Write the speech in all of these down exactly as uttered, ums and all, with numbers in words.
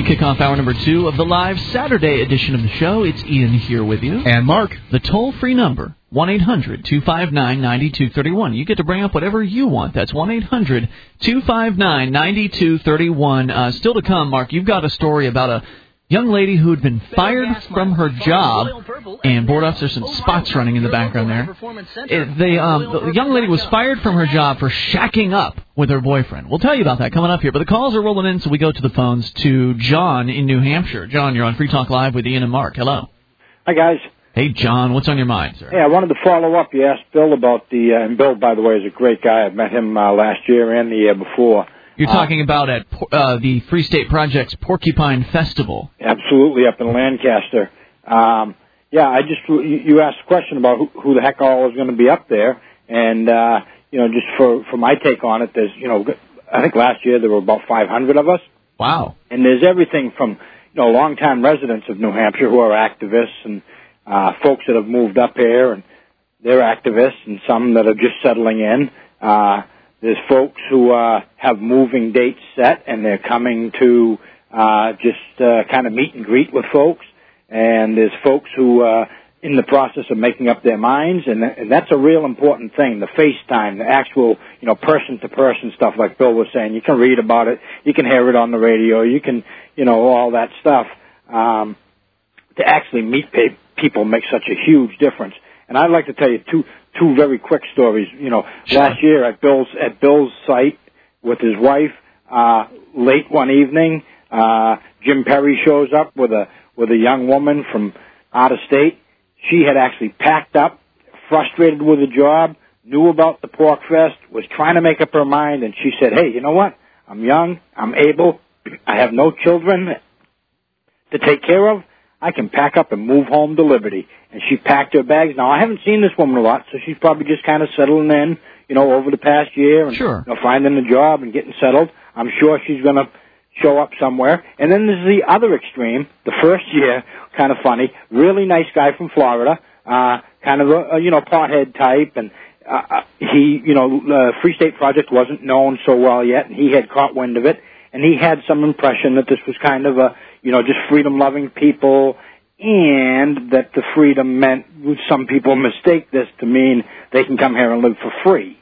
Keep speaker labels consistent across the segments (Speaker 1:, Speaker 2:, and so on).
Speaker 1: kick off hour number two of the live Saturday edition of the show. It's Ian here with you.
Speaker 2: And Mark.
Speaker 1: The toll-free number, one eight hundred two five nine nine two three one. You get to bring up whatever you want. That's one eight hundred two five nine nine two three one. Uh, still to come, Mark, you've got a story about a young lady who had been fired from her job, and board off, there's some spots running in the background there. It, the, um, the young lady was fired from her job for shacking up with her boyfriend. We'll tell you about that coming up here, but the calls are rolling in, so we go to the phones to John in New Hampshire. John, you're on Free Talk Live with Ian and Mark. Hello.
Speaker 3: Hi, guys.
Speaker 1: Hey, John, what's on your mind, sir?
Speaker 3: Hey, I wanted to follow up. You asked Bill about the, uh, and Bill, by the way, is a great guy. I've met him uh, last year and the year before.
Speaker 1: You're talking uh, about at uh, the Free State Project's Porcupine Festival.
Speaker 3: Absolutely, up in Lancaster. Um, yeah, I just, you asked a question about who, who the heck all is going to be up there. And, uh, you know, just for, for my take on it, there's, you know, I think last year there were about five hundred of us.
Speaker 1: Wow.
Speaker 3: And there's everything from, you know, longtime residents of New Hampshire who are activists and uh, folks that have moved up here and they're activists, and some that are just settling in. Uh, There's folks who uh, have moving dates set, and they're coming to uh, just uh, kind of meet and greet with folks. And there's folks who are uh, in the process of making up their minds, and, th- and that's a real important thing, the FaceTime, the actual, you know, person-to-person stuff like Bill was saying. You can read about it. You can hear it on the radio. You can, you know, all that stuff. Um, to actually meet pe- people makes such a huge difference. And I'd like to tell you two two very quick stories. You know,
Speaker 1: sure.
Speaker 3: Last year at Bill's at Bill's site with his wife, uh, late one evening, uh, Jim Perry shows up with a with a young woman from out of state. She had actually packed up, frustrated with the job, knew about the Pork Fest, was trying to make up her mind, and she said, "Hey, you know what? I'm young, I'm able, I have no children to take care of. I can pack up and move home to Liberty." And she packed her bags. Now, I haven't seen this woman a lot, so she's probably just kind of settling in, you know, over the past year and
Speaker 1: sure.
Speaker 3: you know, finding a job and getting settled. I'm sure she's going to show up somewhere. And then there's the other extreme, the first year, kind of funny, really nice guy from Florida, uh, kind of a, a, you know, pothead type. And uh, he, you know, the Free State Project wasn't known so well yet, and he had caught wind of it. And he had some impression that this was kind of a, you know, just freedom-loving people, and that the freedom meant some people mistake this to mean they can come here and live for free.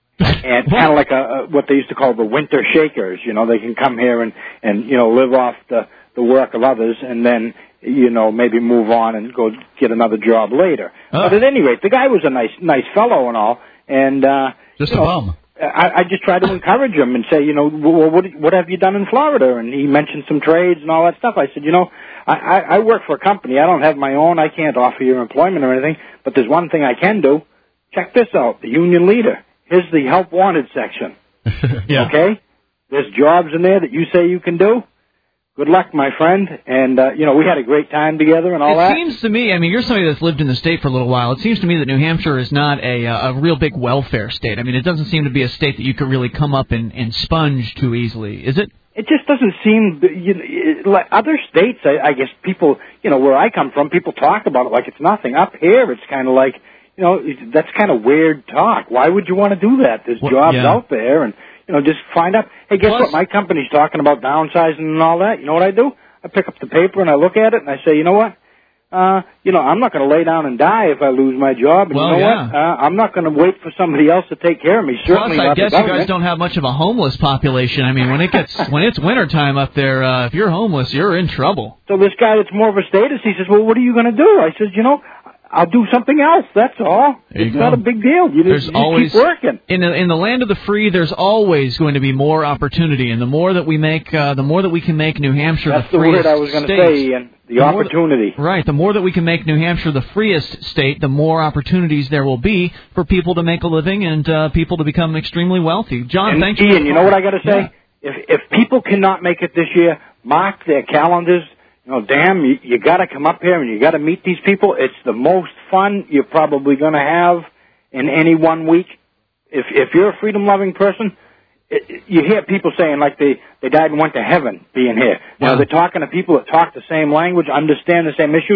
Speaker 3: And kind of like a, a, what they used to call the winter shakers. You know, they can come here and, and you know, live off the, the work of others and then, you know, maybe move on and go get another job later. Oh. But at any rate, the guy was a nice nice fellow and all. And, uh,
Speaker 2: Just
Speaker 3: you
Speaker 2: a
Speaker 3: know,
Speaker 2: bum.
Speaker 3: I, I just tried to encourage him and say, you know, well, what what have you done in Florida? And he mentioned some trades and all that stuff. I said, you know, I, I, I work for a company. I don't have my own. I can't offer you employment or anything. But there's one thing I can do. Check this out. The union leader. Here's the help wanted section.
Speaker 2: yeah.
Speaker 3: Okay? There's jobs in there that you say you can do. Good luck, my friend. And, uh, you know, we had a great time together and all
Speaker 1: it
Speaker 3: that.
Speaker 1: It seems to me, I mean, you're somebody that's lived in the state for a little while. It seems to me that New Hampshire is not a, uh, a real big welfare state. I mean, it doesn't seem to be a state that you could really come up and, and sponge too easily, is it?
Speaker 3: It just doesn't seem, you know, it, like other states, I, I guess people, you know, where I come from, people talk about it like it's nothing. Up here, it's kind of like, you know, that's kind of weird talk. Why would you want to do that? There's
Speaker 1: well,
Speaker 3: jobs
Speaker 1: yeah.
Speaker 3: out there, and, you know, just find out. Hey, guess
Speaker 1: Plus,
Speaker 3: what? My company's talking about downsizing and all that. You know what I do? I pick up the paper and I look at it and I say, you know what? Uh, you know, I'm not going to lay down and die if I lose my job. And
Speaker 1: well,
Speaker 3: you know
Speaker 1: yeah.
Speaker 3: what? Uh, I'm not going to wait for somebody else to take care of me. Certainly
Speaker 1: Plus, I
Speaker 3: not
Speaker 1: guess
Speaker 3: the
Speaker 1: you
Speaker 3: government.
Speaker 1: guys don't have much of a homeless population. I mean, when it gets when it's wintertime up there, uh, if you're homeless, you're in trouble.
Speaker 3: So this guy that's more of a status, he says, well, what are you going to do? I said, you know, I'll do something else. That's all. It's
Speaker 1: go.
Speaker 3: not a big deal. You
Speaker 1: there's
Speaker 3: just, you
Speaker 1: always,
Speaker 3: keep working.
Speaker 1: In the, in the land of the free, there's always going to be more opportunity, and the more that we make, uh, the more that we can make New Hampshire
Speaker 3: That's
Speaker 1: the
Speaker 3: the
Speaker 1: freest
Speaker 3: word I was going to
Speaker 1: state.
Speaker 3: say, Ian. The,
Speaker 1: the
Speaker 3: opportunity.
Speaker 1: That, right. The more that we can make New Hampshire the freest state, the more opportunities there will be for people to make a living and uh, people to become extremely wealthy. John,
Speaker 3: and
Speaker 1: thank
Speaker 3: Ian,
Speaker 1: you.
Speaker 3: Ian, you know what I got to say?
Speaker 1: Yeah.
Speaker 3: If if people cannot make it this year, mark their calendars. You know, damn, you, you got to come up here and you got to meet these people. It's the most fun you're probably going to have in any one week. If if you're a freedom-loving person, it, it, you hear people saying like they, they died and went to heaven being here.
Speaker 1: Wow.
Speaker 3: Now, they're talking to people that talk the same language, understand the same issues.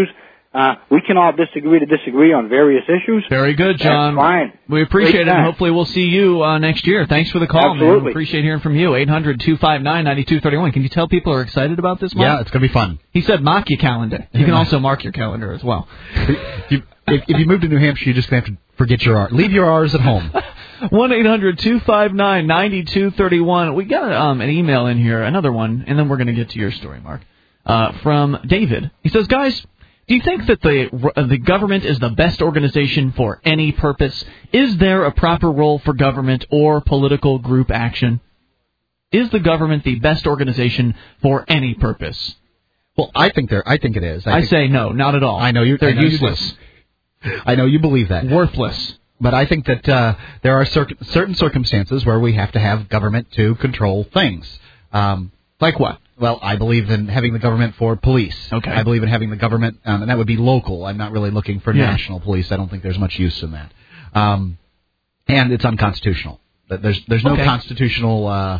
Speaker 3: Uh, we can all disagree to disagree on various issues.
Speaker 1: Very good, John.
Speaker 3: That's fine.
Speaker 1: We appreciate
Speaker 3: Great
Speaker 1: it, and
Speaker 3: time.
Speaker 1: hopefully we'll see you uh, next year. Thanks for the call,
Speaker 3: Absolutely.
Speaker 1: man. We appreciate hearing from you. eight hundred two five nine nine two three one. Can you tell people are excited about this, Mark?
Speaker 2: Yeah, it's going to be fun.
Speaker 1: He said mark your calendar. You can also mark your calendar as well.
Speaker 2: if, you, if, if you move to New Hampshire, you're just going to have to forget your R. Leave your R's at home.
Speaker 1: one eight hundred two five nine nine two three one. We got um, an email in here, another one, and then we're going to get to your story, Mark, uh, from David. He says, guys, do you think that the the government is the best organization for any purpose? Is there a proper role for government or political group action? Is the government the best organization for any purpose?
Speaker 2: Well, I think there. I think it is. I,
Speaker 1: I
Speaker 2: think,
Speaker 1: say no, not at all.
Speaker 2: I know you.
Speaker 1: They're
Speaker 2: I know
Speaker 1: useless.
Speaker 2: You I know you believe that.
Speaker 1: Worthless.
Speaker 2: But I think that uh, there are cir- certain circumstances where we have to have government to control things. Um,
Speaker 1: like what?
Speaker 2: Well, I believe in having the government for police.
Speaker 1: Okay.
Speaker 2: I believe in having the government, um, and that would be local. I'm not really looking for
Speaker 1: yeah.
Speaker 2: national police. I don't think there's much use in that. Um, and it's unconstitutional. There's there's no
Speaker 1: okay.
Speaker 2: constitutional, uh,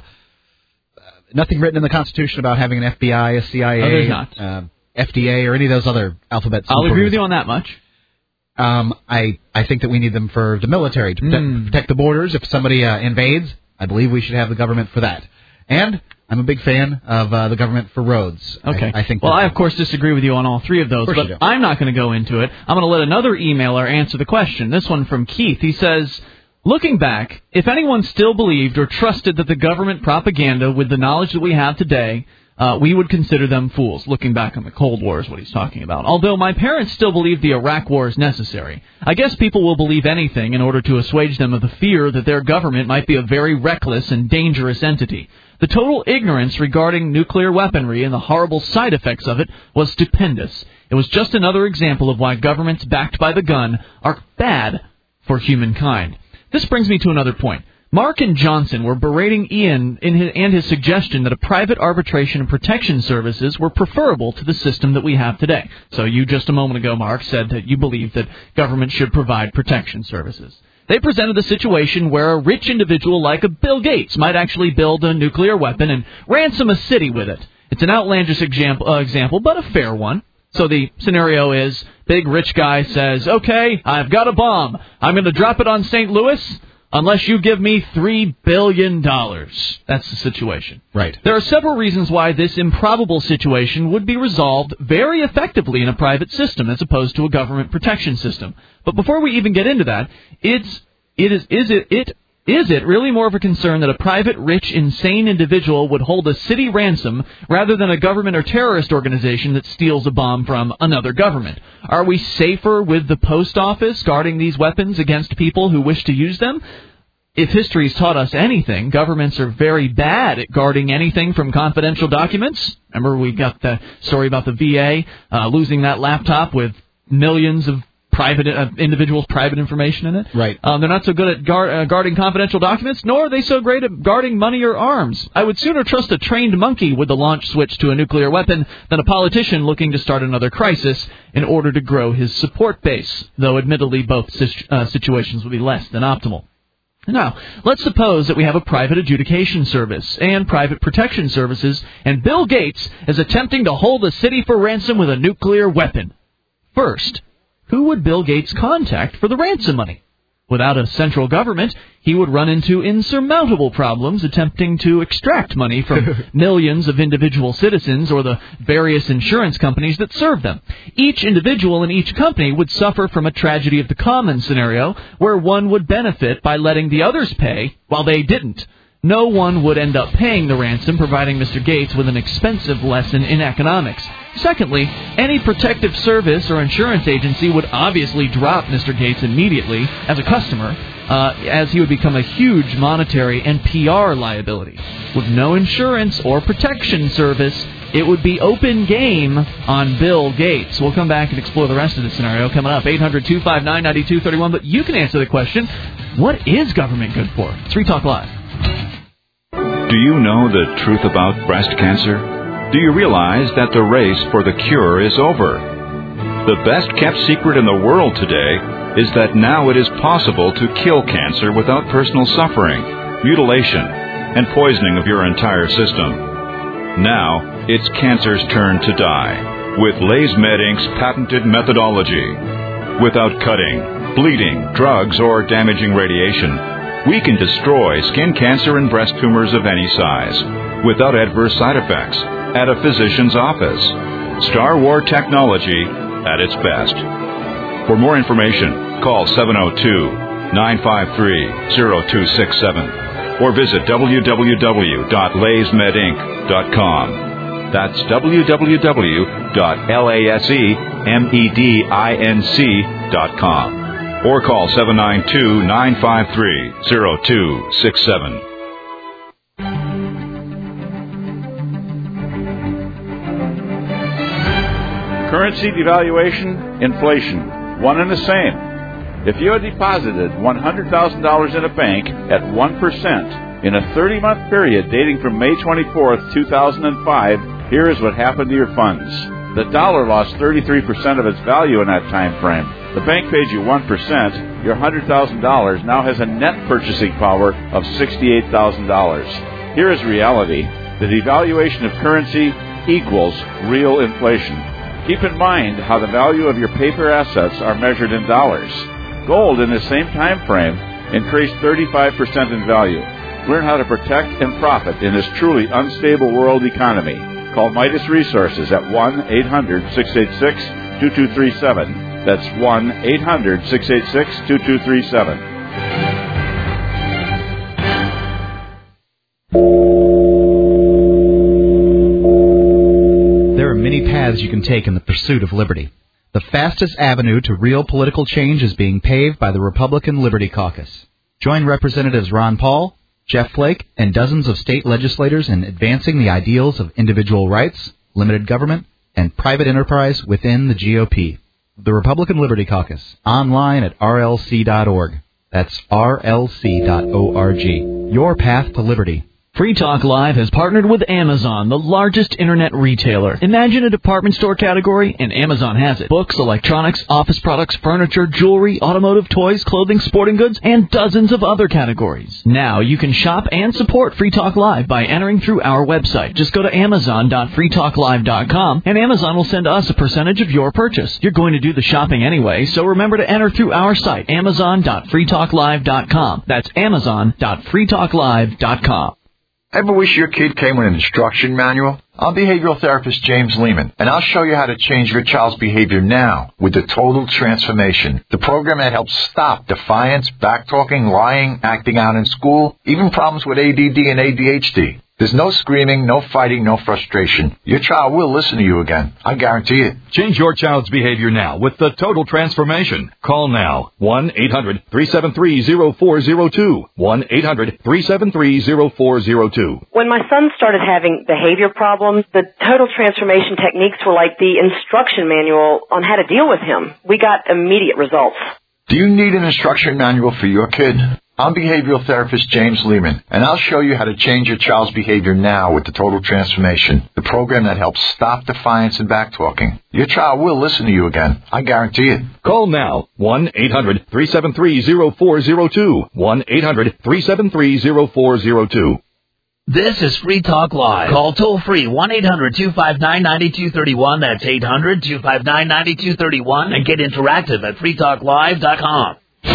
Speaker 2: nothing written in the Constitution about having an F B I, a C I A,
Speaker 1: oh, there's not.
Speaker 2: Uh, F D A, or any of those other alphabets.
Speaker 1: I'll agree with you on that much.
Speaker 2: Um, I, I think that we need them for the military to protect,
Speaker 1: mm.
Speaker 2: protect the borders. If somebody uh, invades, I believe we should have the government for that. And I'm a big fan of uh, the government for roads.
Speaker 1: Okay.
Speaker 2: I, I think.
Speaker 1: Well, I of course disagree with you on all three of those,
Speaker 2: of
Speaker 1: but I'm not going to go into it. I'm going to let another emailer answer the question. This one from Keith. He says, looking back, if anyone still believed or trusted that the government propaganda with the knowledge that we have today, uh, we would consider them fools. Looking back on the Cold War is what he's talking about. Although my parents still believe the Iraq War is necessary. I guess people will believe anything in order to assuage them of the fear that their government might be a very reckless and dangerous entity. The total ignorance regarding nuclear weaponry and the horrible side effects of it was stupendous. It was just another example of why governments backed by the gun are bad for humankind. This brings me to another point. Mark and Johnson were berating Ian in his, and his suggestion that a private arbitration and protection services were preferable to the system that we have today. So you just a moment ago, Mark, said that you believe that government should provide protection services. They presented a situation where a rich individual like a Bill Gates might actually build a nuclear weapon and ransom a city with it. It's an outlandish example, uh, example, but a fair one. So the scenario is, big rich guy says, okay, I've got a bomb. I'm going to drop it on Saint Louis unless you give me three billion dollars. That's the situation.
Speaker 2: Right.
Speaker 1: There are several reasons why this improbable situation would be resolved very effectively in a private system as opposed to a government protection system. But before we even get into that, it's it is is it it is it really more of a concern that a private, rich, insane individual would hold a city ransom rather than a government or terrorist organization that steals a bomb from another government? Are we safer with the post office guarding these weapons against people who wish to use them? If history's taught us anything, governments are very bad at guarding anything from confidential documents. Remember we got the story about the V A uh, losing that laptop with millions of private uh, individuals' private information in it.
Speaker 2: Right.
Speaker 1: Um, they're not so good at guard, uh, guarding confidential documents, nor are they so great at guarding money or arms. I would sooner trust a trained monkey with the launch switch to a nuclear weapon than a politician looking to start another crisis in order to grow his support base, though admittedly both uh, situations would be less than optimal. Now, let's suppose that we have a private adjudication service and private protection services, and Bill Gates is attempting to hold a city for ransom with a nuclear weapon. First, who would Bill Gates contact for the ransom money? Without a central government, he would run into insurmountable problems attempting to extract money from millions of individual citizens or the various insurance companies that serve them. Each individual in each company would suffer from a tragedy of the common scenario where one would benefit by letting the others pay while they didn't. No one would end up paying the ransom, providing Mister Gates with an expensive lesson in economics. Secondly, any protective service or insurance agency would obviously drop Mister Gates immediately as a customer, uh, as he would become a huge monetary and P R liability. With no insurance or protection service, it would be open game on Bill Gates. We'll come back and explore the rest of the scenario coming up. eight hundred two five nine nine two three one. But you can answer the question, what is government good for? It's Free Talk Live.
Speaker 4: Do you know the truth about breast cancer? Do you realize that the race for the cure is over? The best-kept secret in the world today is that now it is possible to kill cancer without personal suffering, mutilation, and poisoning of your entire system. Now, it's cancer's turn to die. with LaysMed Incorporated's patented methodology. Without cutting, bleeding, drugs, or damaging radiation, we can destroy skin cancer and breast tumors of any size without adverse side effects at a physician's office. Star War technology at its best. For more information, call seven oh two, nine five three, oh two six seven or visit w w w dot lays med inc dot com. That's w w w dot lasemedinc dot com or call seven nine two, nine five three, oh two six seven.
Speaker 5: Currency devaluation, inflation, one and the same. If you had deposited one hundred thousand dollars in a bank at one percent in a thirty-month period dating from May twenty-fourth, two thousand five, here is what happened to your funds. The dollar lost thirty-three percent of its value in that time frame. The bank paid you one percent. Your one hundred thousand dollars now has a net purchasing power of sixty-eight thousand dollars. Here is reality. The devaluation of currency equals real inflation. Keep in mind how the value of your paper assets are measured in dollars. Gold in the same time frame increased thirty-five percent in value. Learn how to protect and profit in this truly unstable world economy. Call Midas Resources at one eight hundred, six eight six, two two three seven. That's one eight hundred, six eight six, two two three seven.
Speaker 2: There are many paths you can take in the pursuit of liberty. The fastest avenue to real political change is being paved by the Republican Liberty Caucus. Join Representatives Ron Paul, Jeff Flake, and dozens of state legislators in advancing the ideals of individual rights, limited government, and private enterprise within the G O P. The Republican Liberty Caucus, online at r l c dot org. That's r l c dot org. Your path to liberty.
Speaker 1: Free Talk Live has partnered with Amazon, the largest internet retailer. Imagine a department store category, and Amazon has it. Books, electronics, office products, furniture, jewelry, automotive, toys, clothing, sporting goods, and dozens of other categories. Now you can shop and support Free Talk Live by entering through our website. Just go to amazon dot free talk live dot com, and Amazon will send us a percentage of your purchase. You're going to do the shopping anyway, so remember to enter through our site, amazon dot free talk live dot com. That's amazon dot free talk live dot com.
Speaker 6: Ever wish your kid came with an instruction manual? I'm behavioral therapist James Lehman, and I'll show you how to change your child's behavior now with the Total Transformation, the program that helps stop defiance, backtalking, lying, acting out in school, even problems with A D D and A D H D. There's no screaming, no fighting, no frustration. Your child will listen to you again. I guarantee it.
Speaker 7: Change your child's behavior now with the Total Transformation. Call now. one eight hundred, three seven three, oh four oh two. one eight hundred, three seven three, oh four oh two.
Speaker 8: When my son started having behavior problems, the Total Transformation techniques were like the instruction manual on how to deal with him. We got immediate results.
Speaker 6: Do you need an instruction manual for your kid? I'm behavioral therapist James Lehman, and I'll show you how to change your child's behavior now with the Total Transformation, the program that helps stop defiance and backtalking. Your child will listen to you again. I guarantee it.
Speaker 7: Call now. one eight hundred, three seven three, oh four oh two. one eight hundred, three seven three, oh four oh two.
Speaker 9: This is Free Talk Live. Call toll-free one eight hundred, two five nine, nine two three one. That's eight hundred, two five nine, nine two three one. And get interactive at free talk live dot com.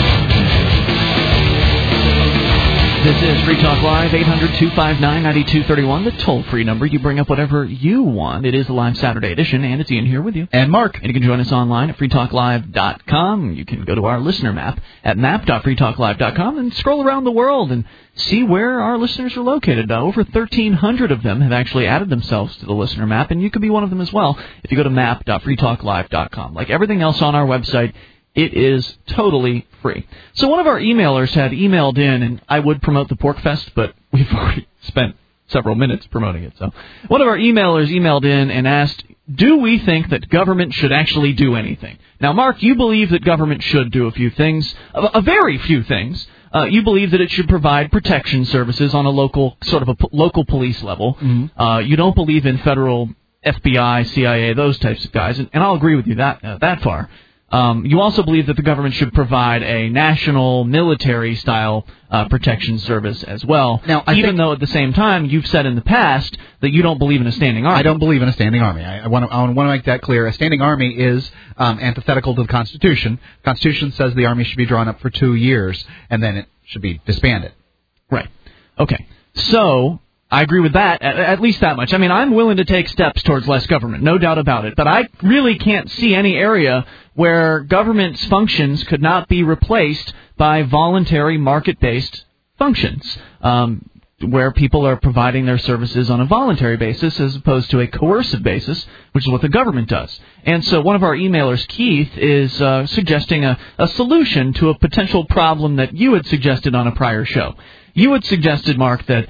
Speaker 1: This is Free Talk Live, eight hundred, two five nine, nine two three one, the toll-free number. You bring up whatever you want. It is the live Saturday edition, and it's Ian here with you.
Speaker 2: And Mark.
Speaker 1: And you can join us online at free talk live dot com. You can go to our listener map at map dot free talk live dot com and scroll around the world and see where our listeners are located. Uh, over thirteen hundred of them have actually added themselves to the listener map, and you could be one of them as well if you go to map dot free talk live dot com. Like everything else on our website, it is totally free. So one of our emailers had emailed in, and I would promote the Pork Fest, but we've already spent several minutes promoting it. So one of our emailers emailed in and asked, do we think that government should actually do anything? Now, Mark, you believe that government should do a few things, a, a very few things. Uh, you believe that it should provide protection services on a local, sort of a p- local police level. Mm-hmm. Uh, you don't believe in federal F B I, C I A, those types of guys, and, and I'll agree with you that uh, that far. Um, you also believe that the government should provide a national military-style uh, protection service as well,
Speaker 2: now, I
Speaker 1: even
Speaker 2: think,
Speaker 1: though at the same time you've said in the past that you don't believe in a standing army.
Speaker 2: I don't believe in a standing army. I, I want to I want to make that clear. A standing army is um, antithetical to the Constitution. The Constitution says the army should be drawn up for two years, and then it should be disbanded.
Speaker 1: Right. Okay. So I agree with that, at, at least that much. I mean, I'm willing to take steps towards less government, no doubt about it. But I really can't see any area where government's functions could not be replaced by voluntary market-based functions, um, where people are providing their services on a voluntary basis as opposed to a coercive basis, which is what the government does. And so one of our emailers, Keith, is uh, suggesting a, a solution to a potential problem that you had suggested on a prior show. You had suggested, Mark, that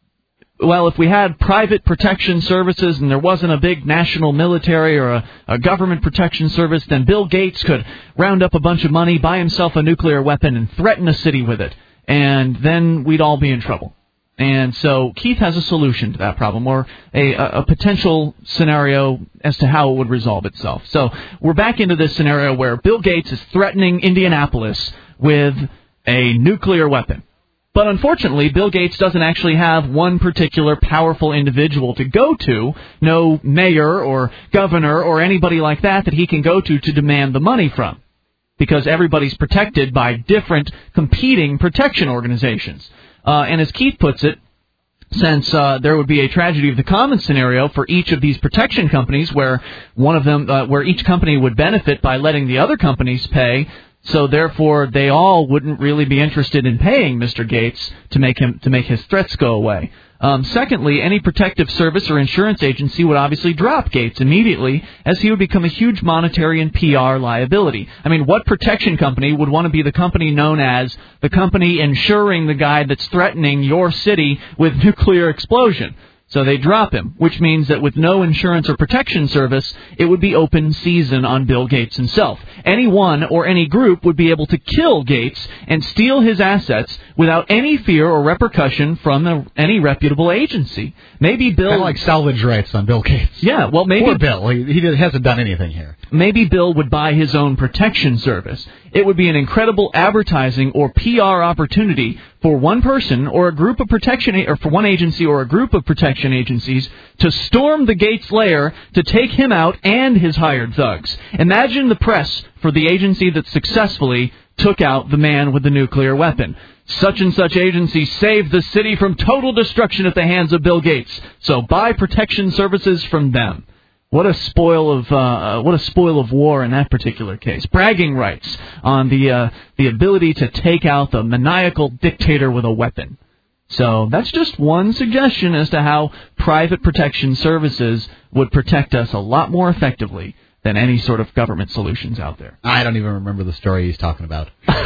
Speaker 1: well, if we had private protection services and there wasn't a big national military or a, a government protection service, then Bill Gates could round up a bunch of money, buy himself a nuclear weapon, and threaten a city with it. And then we'd all be in trouble. And so Keith has a solution to that problem, or a, a, a potential scenario as to how it would resolve itself. So we're back into this scenario where Bill Gates is threatening Indianapolis with a nuclear weapon. But unfortunately, Bill Gates doesn't actually have one particular powerful individual to go to, no mayor or governor or anybody like that that he can go to to demand the money from, because everybody's protected by different competing protection organizations. Uh, and as Keith puts it, since uh, there would be a tragedy of the commons scenario for each of these protection companies where one of them, uh, where each company would benefit by letting the other companies pay, so therefore they all wouldn't really be interested in paying Mister Gates to make him to make his threats go away. Um, secondly, any protective service or insurance agency would obviously drop Gates immediately, as he would become a huge monetary and P R liability. I mean, what protection company would want to be the company known as the company insuring the guy that's threatening your city with nuclear explosion? So they drop him, which means that with no insurance or protection service, it would be open season on Bill Gates himself. Anyone or any group would be able to kill Gates and steal his assets without any fear or repercussion from a, any reputable agency. Maybe Bill...
Speaker 2: Kind of like salvage rights on Bill Gates.
Speaker 1: Yeah, well, maybe...
Speaker 2: Poor Bill. He, he hasn't done anything here.
Speaker 1: Maybe Bill would buy his own protection service. It would be an incredible advertising or P R opportunity for one person or a group of protection, or for one agency or a group of protection agencies to storm the Gates lair to take him out and his hired thugs. Imagine the press for the agency that successfully took out the man with the nuclear weapon. Such and such agency saved the city from total destruction at the hands of Bill Gates. So buy protection services from them. What a spoil of uh, what a spoil of war in that particular case. Bragging rights on the uh, the ability to take out the maniacal dictator with a weapon. So that's just one suggestion as to how private protection services would protect us a lot more effectively than any sort of government solutions out there.
Speaker 2: I don't even remember the story he's talking about.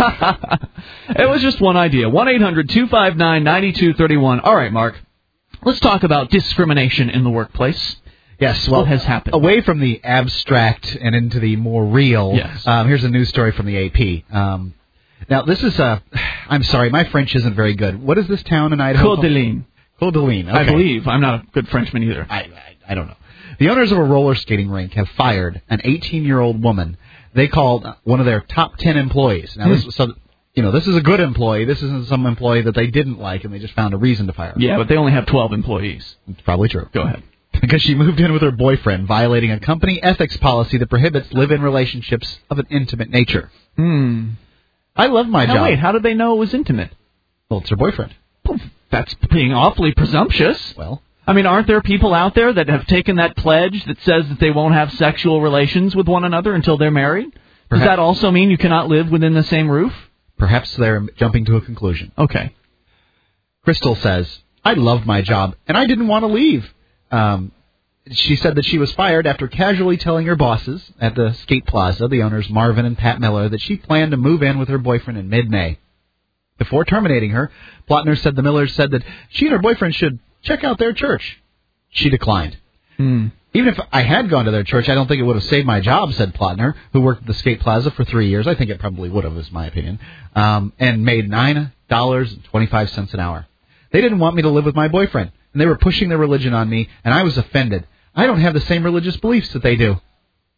Speaker 1: It was just one idea. one eight hundred two five nine nine two three one. All right, Mark. Let's talk about discrimination in the workplace.
Speaker 2: Yes, well,
Speaker 1: what has happened?
Speaker 2: Away from the abstract and into the more real,
Speaker 1: yes.
Speaker 2: um, here's a news story from the A P. Um, now, this is a... I'm sorry, my French isn't very good. What is this town in Idaho?
Speaker 1: Coeur d'Alene.
Speaker 2: Coeur d'Alene, okay.
Speaker 1: I believe. I'm not a good Frenchman either.
Speaker 2: I, I, I don't know. The owners of a roller skating rink have fired an eighteen-year-old woman they called one of their top ten employees. Now, this so... You know, this is a good employee. This isn't some employee that they didn't like and they just found a reason to fire her.
Speaker 1: Yeah, but they only have twelve employees.
Speaker 2: It's probably true.
Speaker 1: Go ahead.
Speaker 2: Because she moved in with her boyfriend, violating a company ethics policy that prohibits live-in relationships of an intimate nature.
Speaker 1: Hmm.
Speaker 2: I love my
Speaker 1: now
Speaker 2: job.
Speaker 1: Wait, how did they know it was intimate?
Speaker 2: Well, it's her boyfriend.
Speaker 1: Well, that's being awfully presumptuous.
Speaker 2: Well,
Speaker 1: I mean, aren't there people out there that have taken that pledge that says that they won't have sexual relations with one another until they're married? Perhaps. Does that also mean you cannot live within the same roof?
Speaker 2: Perhaps they're jumping to a conclusion.
Speaker 1: Okay.
Speaker 2: Crystal says, I love my job, and I didn't want to leave. Um, she said that she was fired after casually telling her bosses at the skate plaza, the owners Marvin and Pat Miller, that she planned to move in with her boyfriend in mid-May. Before terminating her, Plotner said the Millers said that she and her boyfriend should check out their church. She declined.
Speaker 1: Hmm.
Speaker 2: Even if I had gone to their church, I don't think it would have saved my job, said Plotner, who worked at the skate plaza for three years. I think it probably would have, is my opinion, um, and made nine dollars and twenty-five cents an hour. They didn't want me to live with my boyfriend, and they were pushing their religion on me, and I was offended. I don't have the same religious beliefs that they do.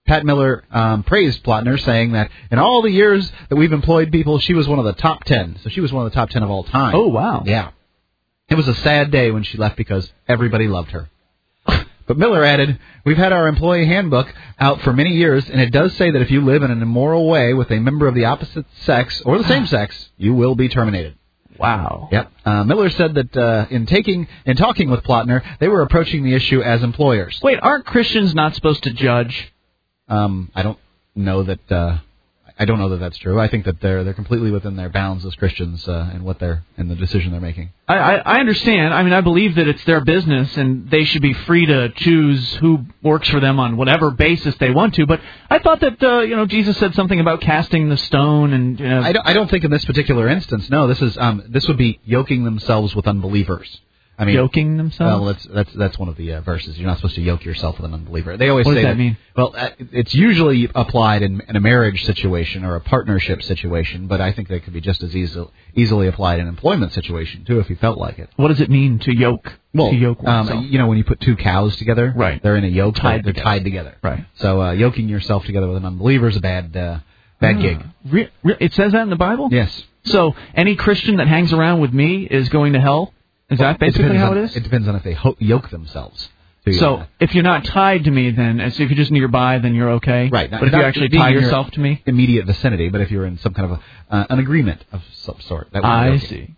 Speaker 2: Pat Miller um, praised Plotner, saying that in all the years that we've employed people, she was one of the top ten. So she was one of the top ten of all time.
Speaker 1: Oh, wow.
Speaker 2: Yeah. It was a sad day when she left because everybody loved her. But Miller added, we've had our employee handbook out for many years, and it does say that if you live in an immoral way with a member of the opposite sex or the same sex, you will be terminated.
Speaker 1: Wow.
Speaker 2: Yep. Uh, Miller said that uh, in taking in talking with Plotner, they were approaching the issue as employers.
Speaker 1: Wait, aren't Christians not supposed to judge?
Speaker 2: Um, I don't know that. Uh, I don't know that that's true. I think that they're they're completely within their bounds as Christians uh, and what they're and the decision they're making.
Speaker 1: I, I, I understand. I mean, I believe that it's their business and they should be free to choose who works for them on whatever basis they want to. But I thought that uh, you know Jesus said something about casting the stone and. You know,
Speaker 2: I don't. I don't think in this particular instance. No, this is um this would be yoking themselves with unbelievers. I mean,
Speaker 1: yoking themselves?
Speaker 2: Well, that's that's that's one of the uh, verses. You're not supposed to yoke yourself with an unbeliever. They always
Speaker 1: what
Speaker 2: say
Speaker 1: does that, that mean?
Speaker 2: Well, uh, it's usually applied in, in a marriage situation or a partnership situation, but I think they could be just as easy, easily applied in an employment situation too, if you felt like it.
Speaker 1: What does it mean to yoke?
Speaker 2: Well,
Speaker 1: to yoke
Speaker 2: um, you know, when you put two cows together,
Speaker 1: right?
Speaker 2: They're in a yoke,
Speaker 1: tied
Speaker 2: they're
Speaker 1: together.
Speaker 2: tied together,
Speaker 1: right?
Speaker 2: So uh, yoking yourself together with an unbeliever is a bad uh, bad
Speaker 1: uh,
Speaker 2: gig.
Speaker 1: Re- re- it says that in the Bible?
Speaker 2: Yes.
Speaker 1: So any Christian that hangs around with me is going to hell? Is
Speaker 2: well,
Speaker 1: that basically
Speaker 2: it
Speaker 1: how
Speaker 2: on,
Speaker 1: it is?
Speaker 2: It depends on if they ho- yoke themselves. To,
Speaker 1: so
Speaker 2: uh,
Speaker 1: if you're not tied to me, then so if you're just nearby, then you're okay.
Speaker 2: Right.
Speaker 1: But if you actually tie yourself to me,
Speaker 2: immediate vicinity. But if you're in some kind of a, uh, an agreement of some sort, that would
Speaker 1: I
Speaker 2: be
Speaker 1: see.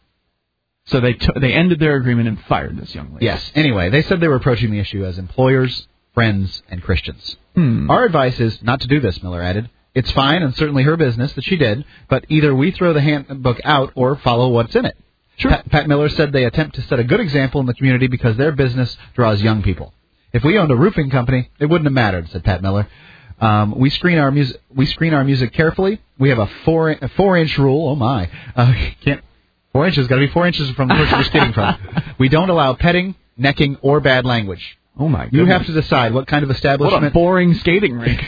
Speaker 1: So they t- they ended their agreement and fired this young lady.
Speaker 2: Yes. Anyway, they said they were approaching the issue as employers, friends, and Christians.
Speaker 1: Hmm.
Speaker 2: Our advice is not to do this, Miller added. It's fine and certainly her business that she did, but either we throw the handbook out or follow what's in it.
Speaker 1: Sure.
Speaker 2: Pat, Pat Miller said they attempt to set a good example in the community because their business draws young people. If we owned a roofing company, it wouldn't have mattered, said Pat Miller. Um, we screen our music. We screen our music carefully. We have a four a four inch rule. Oh my! Uh, can't four inches. Got to be four inches from the person you're skating from. We don't allow petting, necking, or bad language.
Speaker 1: Oh my! Goodness.
Speaker 2: You have to decide what kind of establishment.
Speaker 1: What a boring skating rink.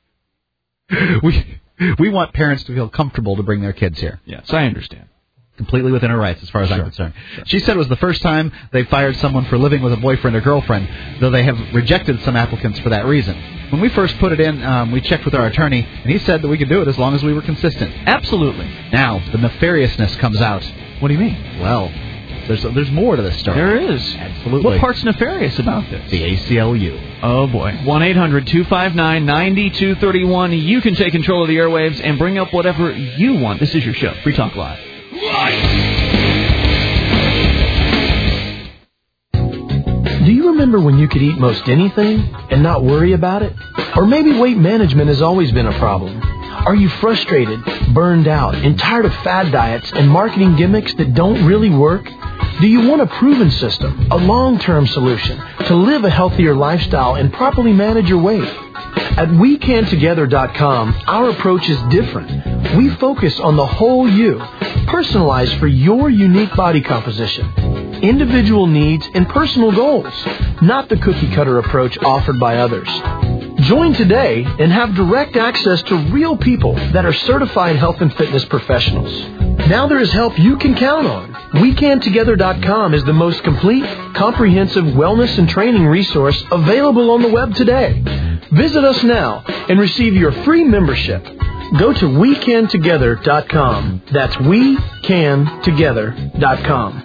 Speaker 2: we we want parents to feel comfortable to bring their kids here.
Speaker 1: Yes, I understand.
Speaker 2: Completely within her rights, as far as
Speaker 1: sure.
Speaker 2: I'm concerned.
Speaker 1: Sure.
Speaker 2: She said it was the first time they fired someone for living with a boyfriend or girlfriend, though they have rejected some applicants for that reason. When we first put it in, um, we checked with our attorney, and he said that we could do it as long as we were consistent.
Speaker 1: Absolutely.
Speaker 2: Now, the nefariousness comes out.
Speaker 1: What do you mean?
Speaker 2: Well, there's there's more to this story.
Speaker 1: There is.
Speaker 2: Absolutely.
Speaker 1: What part's nefarious about this?
Speaker 2: The A C L U.
Speaker 1: Oh, boy. one eight hundred two five nine nine two three one. You can take control of the airwaves and bring up whatever you want. This is your show, Free Talk Live.
Speaker 10: Do you remember when you could eat most anything and not worry about it? Or maybe weight management has always been a problem. Are you frustrated, burned out, and tired of fad diets and marketing gimmicks that don't really work? Do you want a proven system, a long-term solution to live a healthier lifestyle and properly manage your weight? At we can together dot com, our approach is different. We focus on the whole you, personalized for your unique body composition, individual needs, and personal goals, not the cookie-cutter approach offered by others. Join today and have direct access to real people that are certified health and fitness professionals. Now there is help you can count on. we can together dot com is the most complete, comprehensive wellness and training resource available on the web today. Visit us now and receive your free membership. Go to we can together dot com. That's we can together dot com.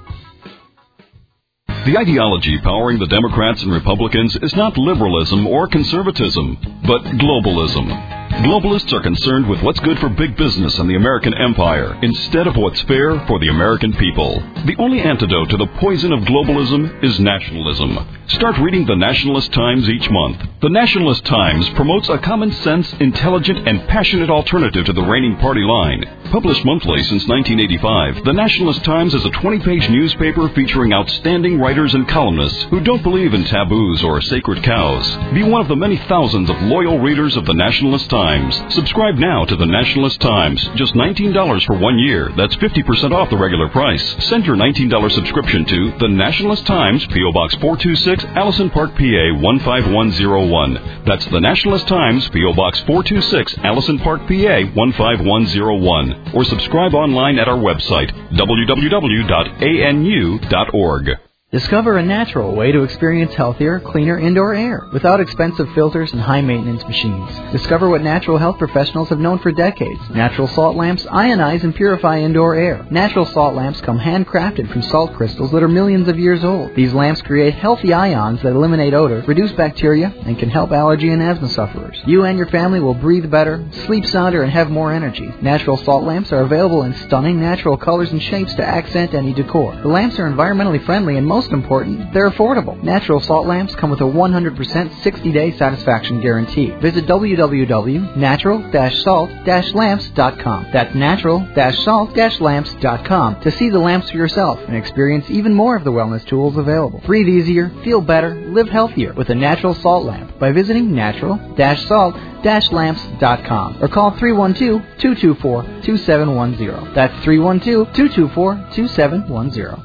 Speaker 7: The ideology powering the Democrats and Republicans is not liberalism or conservatism, but globalism. Globalists are concerned with what's good for big business and the American empire, instead of what's fair for the American people. The only antidote to the poison of globalism is nationalism. Start reading the Nationalist Times each month. The Nationalist Times promotes a common-sense, intelligent, and passionate alternative to the reigning party line. Published monthly since nineteen eighty-five, the Nationalist Times is a twenty-page newspaper featuring outstanding writers and columnists who don't believe in taboos or sacred cows. Be one of the many thousands of loyal readers of the Nationalist Times. Subscribe now to the Nationalist Times. Just nineteen dollars for one year. That's fifty percent off the regular price. Send your nineteen dollars subscription to the Nationalist Times, P O Box four two six, Allison Park, P A one five one zero one. That's the Nationalist Times, P O Box four two six, Allison Park, P A one five one zero one. Or subscribe online at our website, w w w dot a n u dot org.
Speaker 2: Discover a natural way to experience healthier, cleaner indoor air without expensive filters and high-maintenance machines. Discover what natural health professionals have known for decades. Natural salt lamps ionize and purify indoor air. Natural salt lamps come handcrafted from salt crystals that are millions of years old. These lamps create healthy ions that eliminate odor, reduce bacteria, and can help allergy and asthma sufferers. You and your family will breathe better, sleep sounder, and have more energy. Natural salt lamps are available in stunning natural colors and shapes to accent any decor. The lamps are environmentally friendly and most important, they're affordable. Natural salt lamps come with a one hundred percent sixty-day satisfaction guarantee. Visit w w w dot natural dash salt dash lamps dot com. That's natural dash salt dash lamps dot com to see the lamps for yourself and experience even more of the wellness tools available. Breathe easier, feel better, live healthier with a natural salt lamp by visiting natural dash salt dash lamps dot com or call three one two, two two four, two seven one zero. That's three one two, two two four, two seven one zero.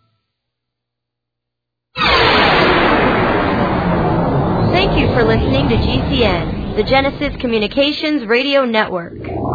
Speaker 11: Thank you for listening to G C N, the Genesis Communications Radio Network.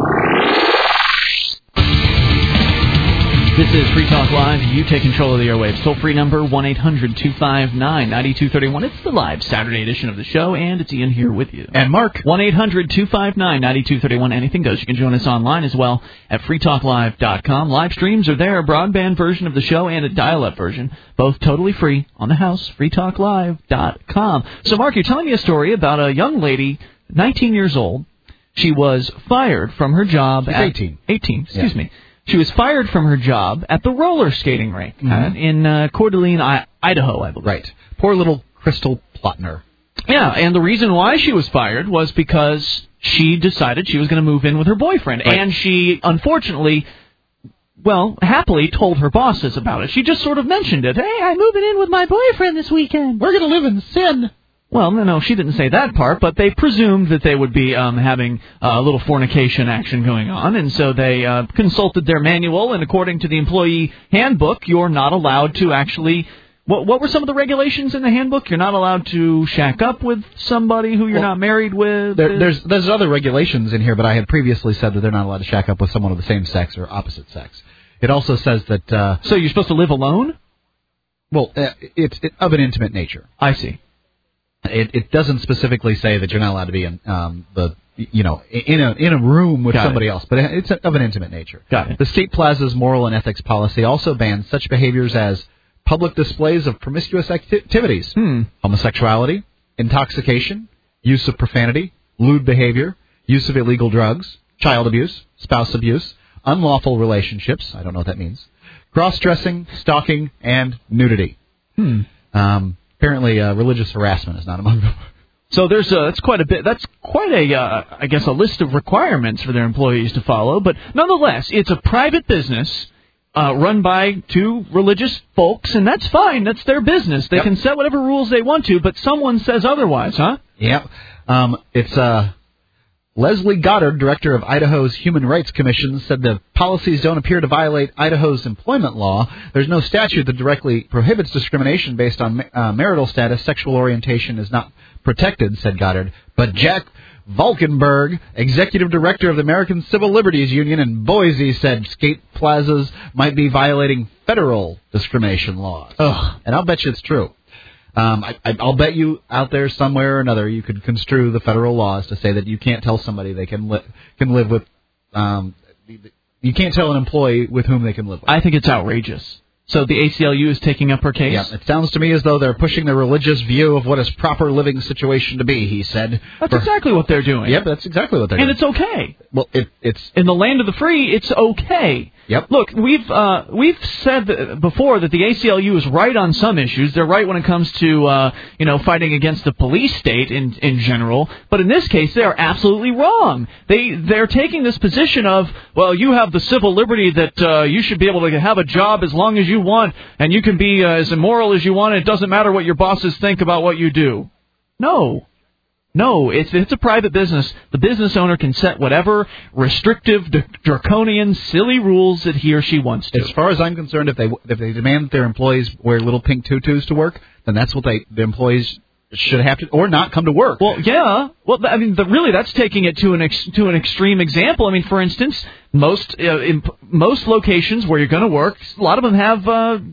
Speaker 1: This is Free Talk Live. You take control of the airwaves. Toll-free number, one eight hundred two five nine nine two three one. It's the live Saturday edition of the show, and it's Ian here with you.
Speaker 2: And Mark.
Speaker 1: one eight hundred two five nine nine two three one. Anything goes. You can join us online as well at free talk live dot com. Live streams are there, a broadband version of the show and a dial-up version, both totally free on the house, free talk live dot com. So, Mark, you're telling me a story about a young lady, nineteen years old. She was fired from her job
Speaker 2: She's
Speaker 1: at...
Speaker 2: eighteen.
Speaker 1: eighteen, excuse
Speaker 2: yeah.
Speaker 1: me. She was fired from her job at the roller skating rink mm-hmm. uh, in uh, Coeur d'Alene, I- Idaho, I believe.
Speaker 2: Right. Poor little Crystal Plotner.
Speaker 1: Yeah, and the reason why she was fired was because she decided she was going to move in with her boyfriend.
Speaker 2: Right.
Speaker 1: And she, unfortunately, well, happily told her bosses about it. She just sort of mentioned it. Hey, I'm moving in with my boyfriend this weekend.
Speaker 2: We're going to live in sin.
Speaker 1: Well, no, no, she didn't say that part, but they presumed that they would be um, having uh, a little fornication action going on, and so they uh, consulted their manual, and according to the employee handbook, you're not allowed to actually... What, what were some of the regulations in the handbook? You're not allowed to shack up with somebody who you're
Speaker 2: well,
Speaker 1: not married with?
Speaker 2: There, there's there's other regulations in here, but I had previously said that they're not allowed to shack up with someone of the same sex or opposite sex. It also says that... Uh,
Speaker 1: so you're supposed to live alone?
Speaker 2: Well, uh, it's it, of an intimate nature.
Speaker 1: I see.
Speaker 2: It, it doesn't specifically say that you're not allowed to be in um, the you know in a in a room with
Speaker 1: Got
Speaker 2: somebody
Speaker 1: it.
Speaker 2: else, but it's of an intimate nature.
Speaker 1: Got it.
Speaker 2: The State Plaza's moral and ethics policy also bans such behaviors as public displays of promiscuous activities,
Speaker 1: hmm.
Speaker 2: homosexuality, intoxication, use of profanity, lewd behavior, use of illegal drugs, child abuse, spouse abuse, unlawful relationships. I don't know what that means. Cross-dressing, stalking, and nudity.
Speaker 1: Hmm.
Speaker 2: Um, Apparently, uh, religious harassment is not among them.
Speaker 1: So there's a, that's quite a bit. That's quite a, uh, I guess, a list of requirements for their employees to follow. But nonetheless, it's a private business uh, run by two religious folks, and that's fine. That's their business. They
Speaker 2: yep.
Speaker 1: can set whatever rules they want to. But someone says otherwise, huh?
Speaker 2: Yep. Um, it's uh, Leslie Goddard, director of Idaho's Human Rights Commission, said the policies don't appear to violate Idaho's employment law. There's no statute that directly prohibits discrimination based on uh, marital status. Sexual orientation is not protected, said Goddard. But Jack Valkenburg, executive director of the American Civil Liberties Union in Boise, said skate plazas might be violating federal discrimination laws.
Speaker 1: Ugh.
Speaker 2: And I'll bet you it's true. Um, I, I'll bet you out there somewhere or another you could construe the federal laws to say that you can't tell somebody they can li- can live with. Um, you can't tell an employee with whom they can live with.
Speaker 1: I think it's outrageous. So the A C L U is taking up her case?
Speaker 2: Yeah, it sounds to me as though they're pushing the religious view of what is proper living situation to be, he said.
Speaker 1: That's
Speaker 2: For,
Speaker 1: exactly what they're doing.
Speaker 2: Yep, that's exactly what they're
Speaker 1: and
Speaker 2: doing.
Speaker 1: And it's okay.
Speaker 2: Well, it, it's...
Speaker 1: In the land of the free, it's okay.
Speaker 2: Yep.
Speaker 1: Look, we've uh, we've said that before that the A C L U is right on some issues. They're right when it comes to uh, you know fighting against the police state in in general. But in this case, they are absolutely wrong. They they're taking this position of, well, you have the civil liberty that uh, you should be able to have a job as long as you want, and you can be uh, as immoral as you want. And it doesn't matter what your bosses think about what you do. No. No, it's it's a private business. The business owner can set whatever restrictive, draconian, silly rules that he or she wants to.
Speaker 2: As far as I'm concerned, if they if they demand that their employees wear little pink tutus to work, then that's what they the employees should have to, or not come to work.
Speaker 1: Well, yeah. Well, I mean, the, really, that's taking it to an ex, to an extreme example. I mean, for instance, most uh, in most locations where you're going to work, a lot of them have. Uh,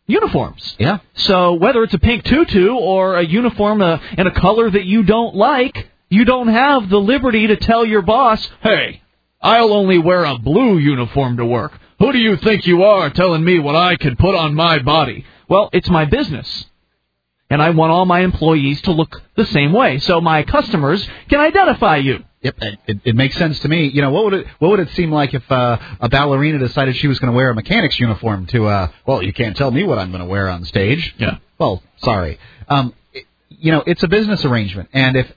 Speaker 1: uniforms.
Speaker 2: Yeah.
Speaker 1: So whether it's a pink tutu or a uniform uh, in a color that you don't like, you don't have the liberty to tell your boss, hey, I'll only wear a blue uniform to work. Who do you think you are telling me what I can put on my body? Well, it's my business. And I want all my employees to look the same way, so my customers can identify you.
Speaker 2: Yep, it, it makes sense to me. You know, what would it what would it seem like if uh, a ballerina decided she was going to wear a mechanic's uniform to, uh, well, you can't tell me what I'm going to wear on stage.
Speaker 1: Yeah.
Speaker 2: Well, sorry. Um, it, you know, it's a business arrangement, and if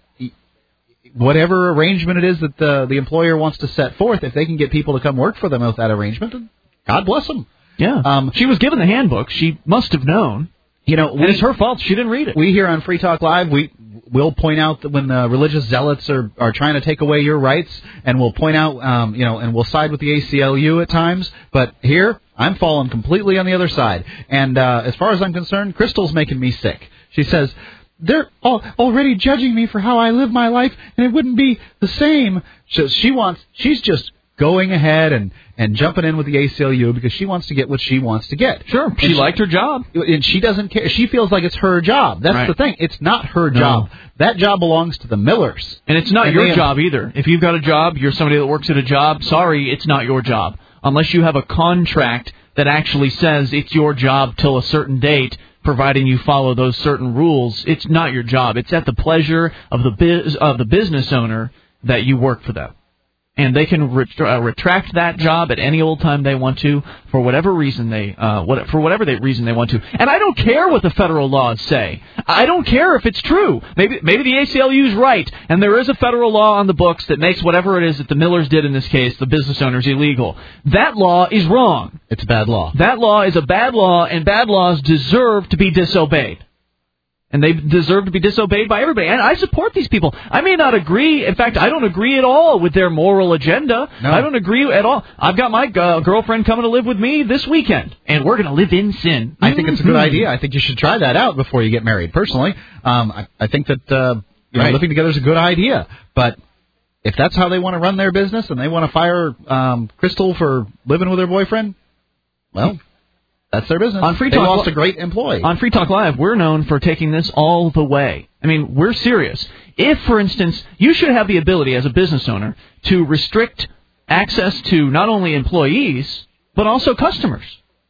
Speaker 2: whatever arrangement it is that the the employer wants to set forth, if they can get people to come work for them with that arrangement, God bless them.
Speaker 1: Yeah.
Speaker 2: Um,
Speaker 1: she was given the handbook. She must have known.
Speaker 2: You know, we,
Speaker 1: and it's her fault she didn't read it.
Speaker 2: We here on Free Talk Live, we will point out that when the religious zealots are, are trying to take away your rights, and we'll point out, um, you know, and we'll side with the A C L U at times. But here, I'm falling completely on the other side. And uh, as far as I'm concerned, Crystal's making me sick. She says, they're all already judging me for how I live my life, and it wouldn't be the same. So she wants, she's just going ahead and, and jumping in with the A C L U because she wants to get what she wants to get.
Speaker 1: Sure, she, she liked her job.
Speaker 2: And she doesn't care. She feels like it's her job. That's
Speaker 1: right.
Speaker 2: the thing. It's not her
Speaker 1: No.
Speaker 2: job. That job belongs to the Millers.
Speaker 1: And it's not
Speaker 2: and
Speaker 1: your
Speaker 2: they,
Speaker 1: job either. If you've got a job, you're somebody that works at a job, sorry, it's not your job. Unless you have a contract that actually says it's your job till a certain date, providing you follow those certain rules, it's not your job. It's at the pleasure of the biz, of the business owner that you work for them. And they can ret- uh, retract that job at any old time they want to, for whatever reason they, uh, what, for whatever they, reason they want to. And I don't care what the federal laws say. I don't care if it's true. Maybe, maybe the A C L U's right, and there is a federal law on the books that makes whatever it is that the Millers did in this case, the business owners, illegal. That law is wrong.
Speaker 2: It's a bad law.
Speaker 1: That law is a bad law, and bad laws deserve to be disobeyed. And they deserve to be disobeyed by everybody. And I support these people. I may not agree. In fact, I don't agree at all with their moral agenda.
Speaker 2: No.
Speaker 1: I don't agree at all. I've got my uh, girlfriend coming to live with me this weekend, and we're going to live in sin.
Speaker 2: I think it's a good idea. I think you should try that out before you get married. Personally, um, I, I think that uh, you know,
Speaker 1: right.
Speaker 2: living together is a good idea. But if that's how they want to run their business and they want to fire um, Crystal for living with her boyfriend, well... That's their business.
Speaker 1: On Free
Speaker 2: they
Speaker 1: Talk
Speaker 2: lost
Speaker 1: Li-
Speaker 2: a great employee.
Speaker 1: On Free Talk Live, we're known for taking this all the way. I mean, we're serious. If, for instance, you should have the ability as a business owner to restrict access to not only employees, but also customers.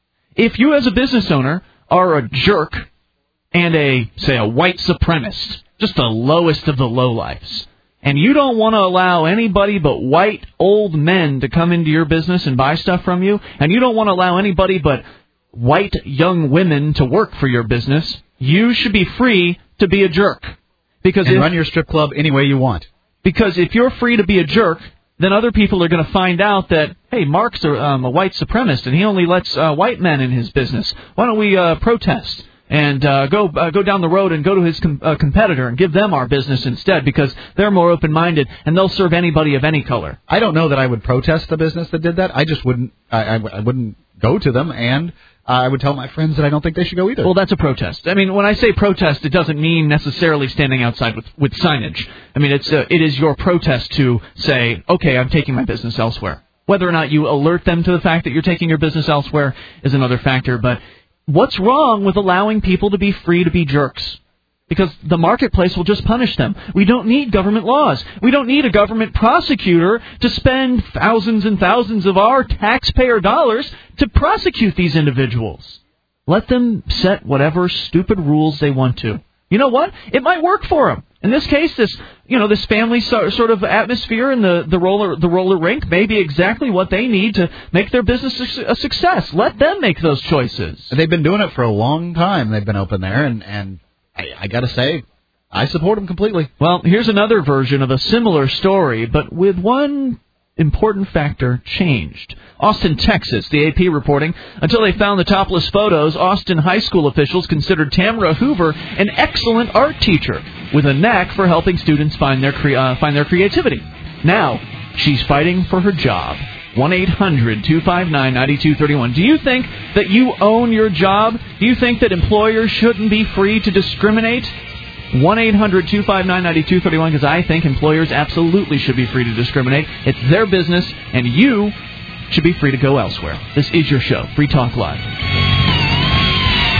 Speaker 1: If you as a business owner are a jerk and a, say, a white supremacist, just the lowest of the lowlifes, and you don't want to allow anybody but white old men to come into your business and buy stuff from you, and you don't want to allow anybody but white young women to work for your business, you should be free to be a jerk. Because
Speaker 2: and
Speaker 1: if,
Speaker 2: run your strip club any way you want.
Speaker 1: Because if you're free to be a jerk, then other people are going to find out that, hey, Mark's a, um, a white supremacist and he only lets uh, white men in his business. Why don't we uh, protest and uh, go uh, go down the road and go to his com- uh, competitor and give them our business instead because they're more open-minded and they'll serve anybody of any color.
Speaker 2: I don't know that I would protest the business that did that. I just wouldn't. I, I, I wouldn't go to them, and uh, I would tell my friends that I don't think they should go either.
Speaker 1: Well, that's a protest. I mean, when I say protest, it doesn't mean necessarily standing outside with, with signage. I mean, it's uh, it is your protest to say, okay, I'm taking my business elsewhere. Whether or not you alert them to the fact that you're taking your business elsewhere is another factor, but what's wrong with allowing people to be free to be jerks? Because the marketplace will just punish them. We don't need government laws. We don't need a government prosecutor to spend thousands and thousands of our taxpayer dollars to prosecute these individuals. Let them set whatever stupid rules they want to. You know what? It might work for them. In this case, this you know this family so, sort of atmosphere in the, the roller the roller rink may be exactly what they need to make their business a success. Let them make those choices.
Speaker 2: And they've been doing it for a long time. They've been open there, and and I, I got to say, I support them completely.
Speaker 1: Well, here's another version of a similar story, but with one important factor changed. Austin, Texas, the A P reporting, until they found the topless photos, Austin high school officials considered Tamara Hoover an excellent art teacher with a knack for helping students find their cre- uh, find their creativity. Now, she's fighting for her job. one eight hundred two five nine nine two three one. Do you think that you own your job? Do you think that employers shouldn't be free to discriminate? one eight hundred two five nine nine two three one, because I think employers absolutely should be free to discriminate. It's their business, and you should be free to go elsewhere. This is your show, Free Talk Live.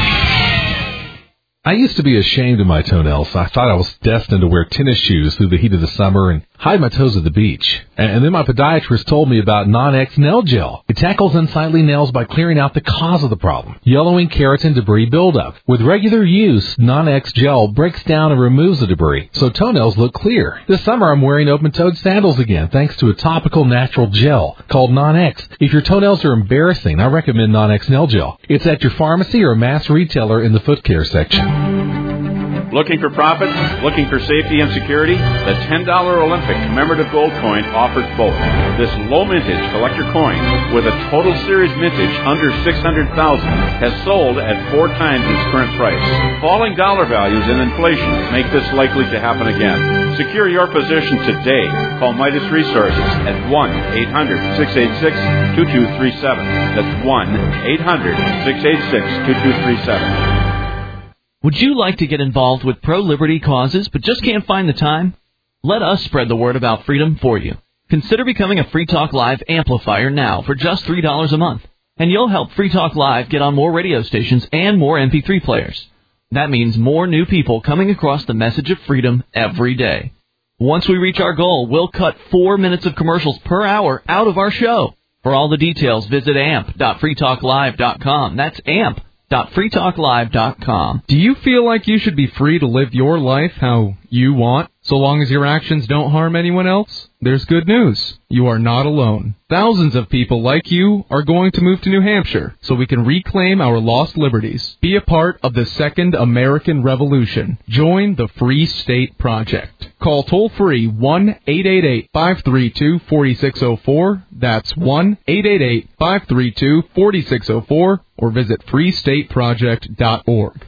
Speaker 12: I used to be ashamed of my toenails. I thought I was destined to wear tennis shoes through the heat of the summer and hide my toes at the beach. And then my podiatrist told me about Non-X Nail Gel. It tackles unsightly nails by clearing out the cause of the problem, yellowing, keratin, debris buildup. With regular use, Non-X Gel breaks down and removes the debris, so toenails look clear. This summer I'm wearing open-toed sandals again, thanks to a topical natural gel called Non-X. If your toenails are embarrassing, I recommend Non-X Nail Gel. It's at your pharmacy or mass retailer in the foot care section.
Speaker 5: Looking for profit? Looking for safety and security? The ten dollar Olympic commemorative gold coin offers both. This low mintage collector coin with a total series mintage under six hundred thousand has sold at four times its current price. Falling dollar values and inflation make this likely to happen again. Secure your position today. Call Midas Resources at one eight hundred six eight six two two three seven. That's one eight hundred six eight six two two three seven.
Speaker 1: Would you like to get involved with pro-liberty causes but just can't find the time? Let us spread the word about freedom for you. Consider becoming a Free Talk Live amplifier now for just three dollars a month, and you'll help Free Talk Live get on more radio stations and more M P three players. That means more new people coming across the message of freedom every day. Once we reach our goal, we'll cut four minutes of commercials per hour out of our show. For all the details, visit amp dot free talk live dot com. That's amp dot free talk live dot com.
Speaker 13: Do you feel like you should be free to live your life how you want, so long as your actions don't harm anyone else? There's good news. You are not alone. Thousands of people like you are going to move to New Hampshire so we can reclaim our lost liberties. Be a part of the Second American Revolution. Join the Free State Project. Call toll-free one eight eight eight five three two four six zero four. That's one eight eight eight five three two four six zero four or visit free state project dot org.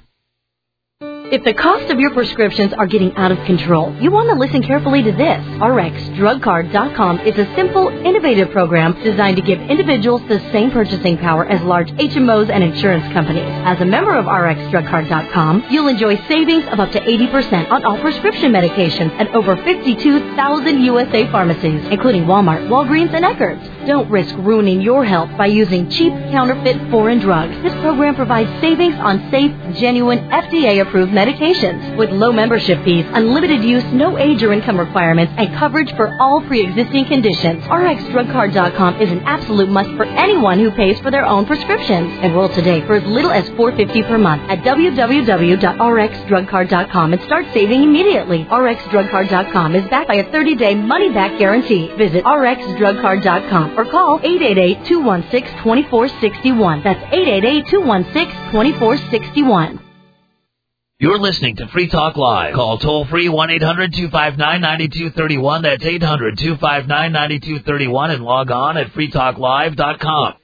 Speaker 14: If the cost of your prescriptions are getting out of control, you want to listen carefully to this. R X drug card dot com is a simple, innovative program designed to give individuals the same purchasing power as large H M Os and insurance companies. As a member of R X drug card dot com, you'll enjoy savings of up to eighty percent on all prescription medications at over fifty-two thousand U S A pharmacies, including Walmart, Walgreens, and Eckerd's. Don't risk ruining your health by using cheap, counterfeit, foreign drugs. This program provides savings on safe, genuine, F D A-approved medications with low membership fees, unlimited use, no age or income requirements, and coverage for all pre-existing conditions. R X drug card dot com is an absolute must for anyone who pays for their own prescriptions. Enroll today for as little as four dollars and fifty cents per month at w w w dot r x drug card dot com and start saving immediately. R X drug card dot com is backed by a thirty-day money-back guarantee. Visit r x drug card dot com or call eight eight eight, two one six, two four six one. That's eight eight eight, two one six, two four six one.
Speaker 9: You're listening to Free Talk Live. Call toll-free one eight hundred two five nine nine two three one. That's eight hundred two five nine nine two three one and log on at free talk live dot com.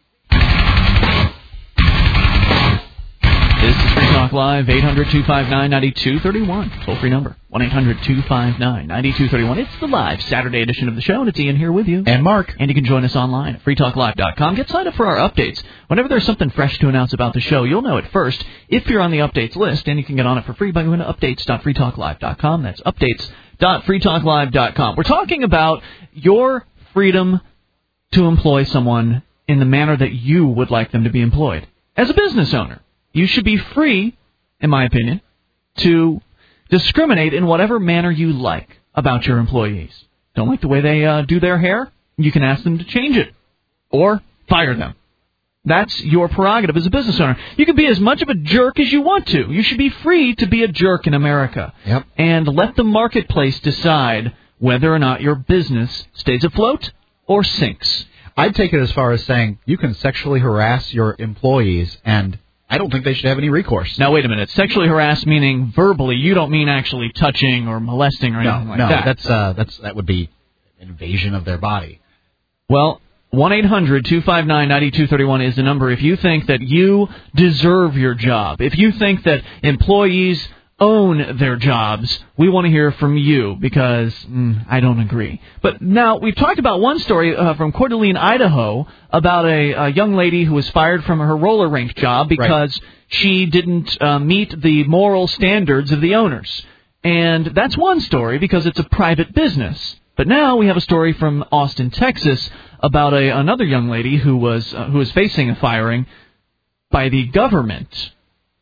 Speaker 1: This is Free Talk Live, eight hundred two five nine nine two three one. Toll-free number, one eight hundred two five nine nine two three one. It's the live Saturday edition of the show, and it's Ian here with you.
Speaker 2: And Mark.
Speaker 1: And you can join us online at free talk live dot com. Get signed up for our updates. Whenever there's something fresh to announce about the show, you'll know it first if you're on the updates list, and you can get on it for free by going to updates dot free talk live dot com. That's updates dot free talk live dot com. We're talking about your freedom to employ someone in the manner that you would like them to be employed. As a business owner, you should be free, in my opinion, to discriminate in whatever manner you like about your employees. Don't like the way they uh, do their hair? You can ask them to change it or fire them. That's your prerogative as a business owner. You can be as much of a jerk as you want to. You should be free to be a jerk in America.
Speaker 2: Yep.
Speaker 1: And let the marketplace decide whether or not your business stays afloat or sinks.
Speaker 2: I'd take it as far as saying you can sexually harass your employees, and I don't think they should have any recourse.
Speaker 1: Now, wait a minute. Sexually harass meaning verbally. You don't mean actually touching or molesting or anything
Speaker 2: no,
Speaker 1: like
Speaker 2: no,
Speaker 1: that.
Speaker 2: No, that's, uh, that's, that would be an invasion of their body.
Speaker 1: Well, one eight hundred two five nine nine two three one is the number if you think that you deserve your job. If you think that employees own their jobs, we want to hear from you because mm, I don't agree. But now, we've talked about one story uh, from Coeur d'Alene, Idaho, about a, a young lady who was fired from her roller rink job because right. she didn't uh, meet the moral standards of the owners. And that's one story because it's a private business. But now we have a story from Austin, Texas, about a, another young lady who was uh, who was facing a firing by the government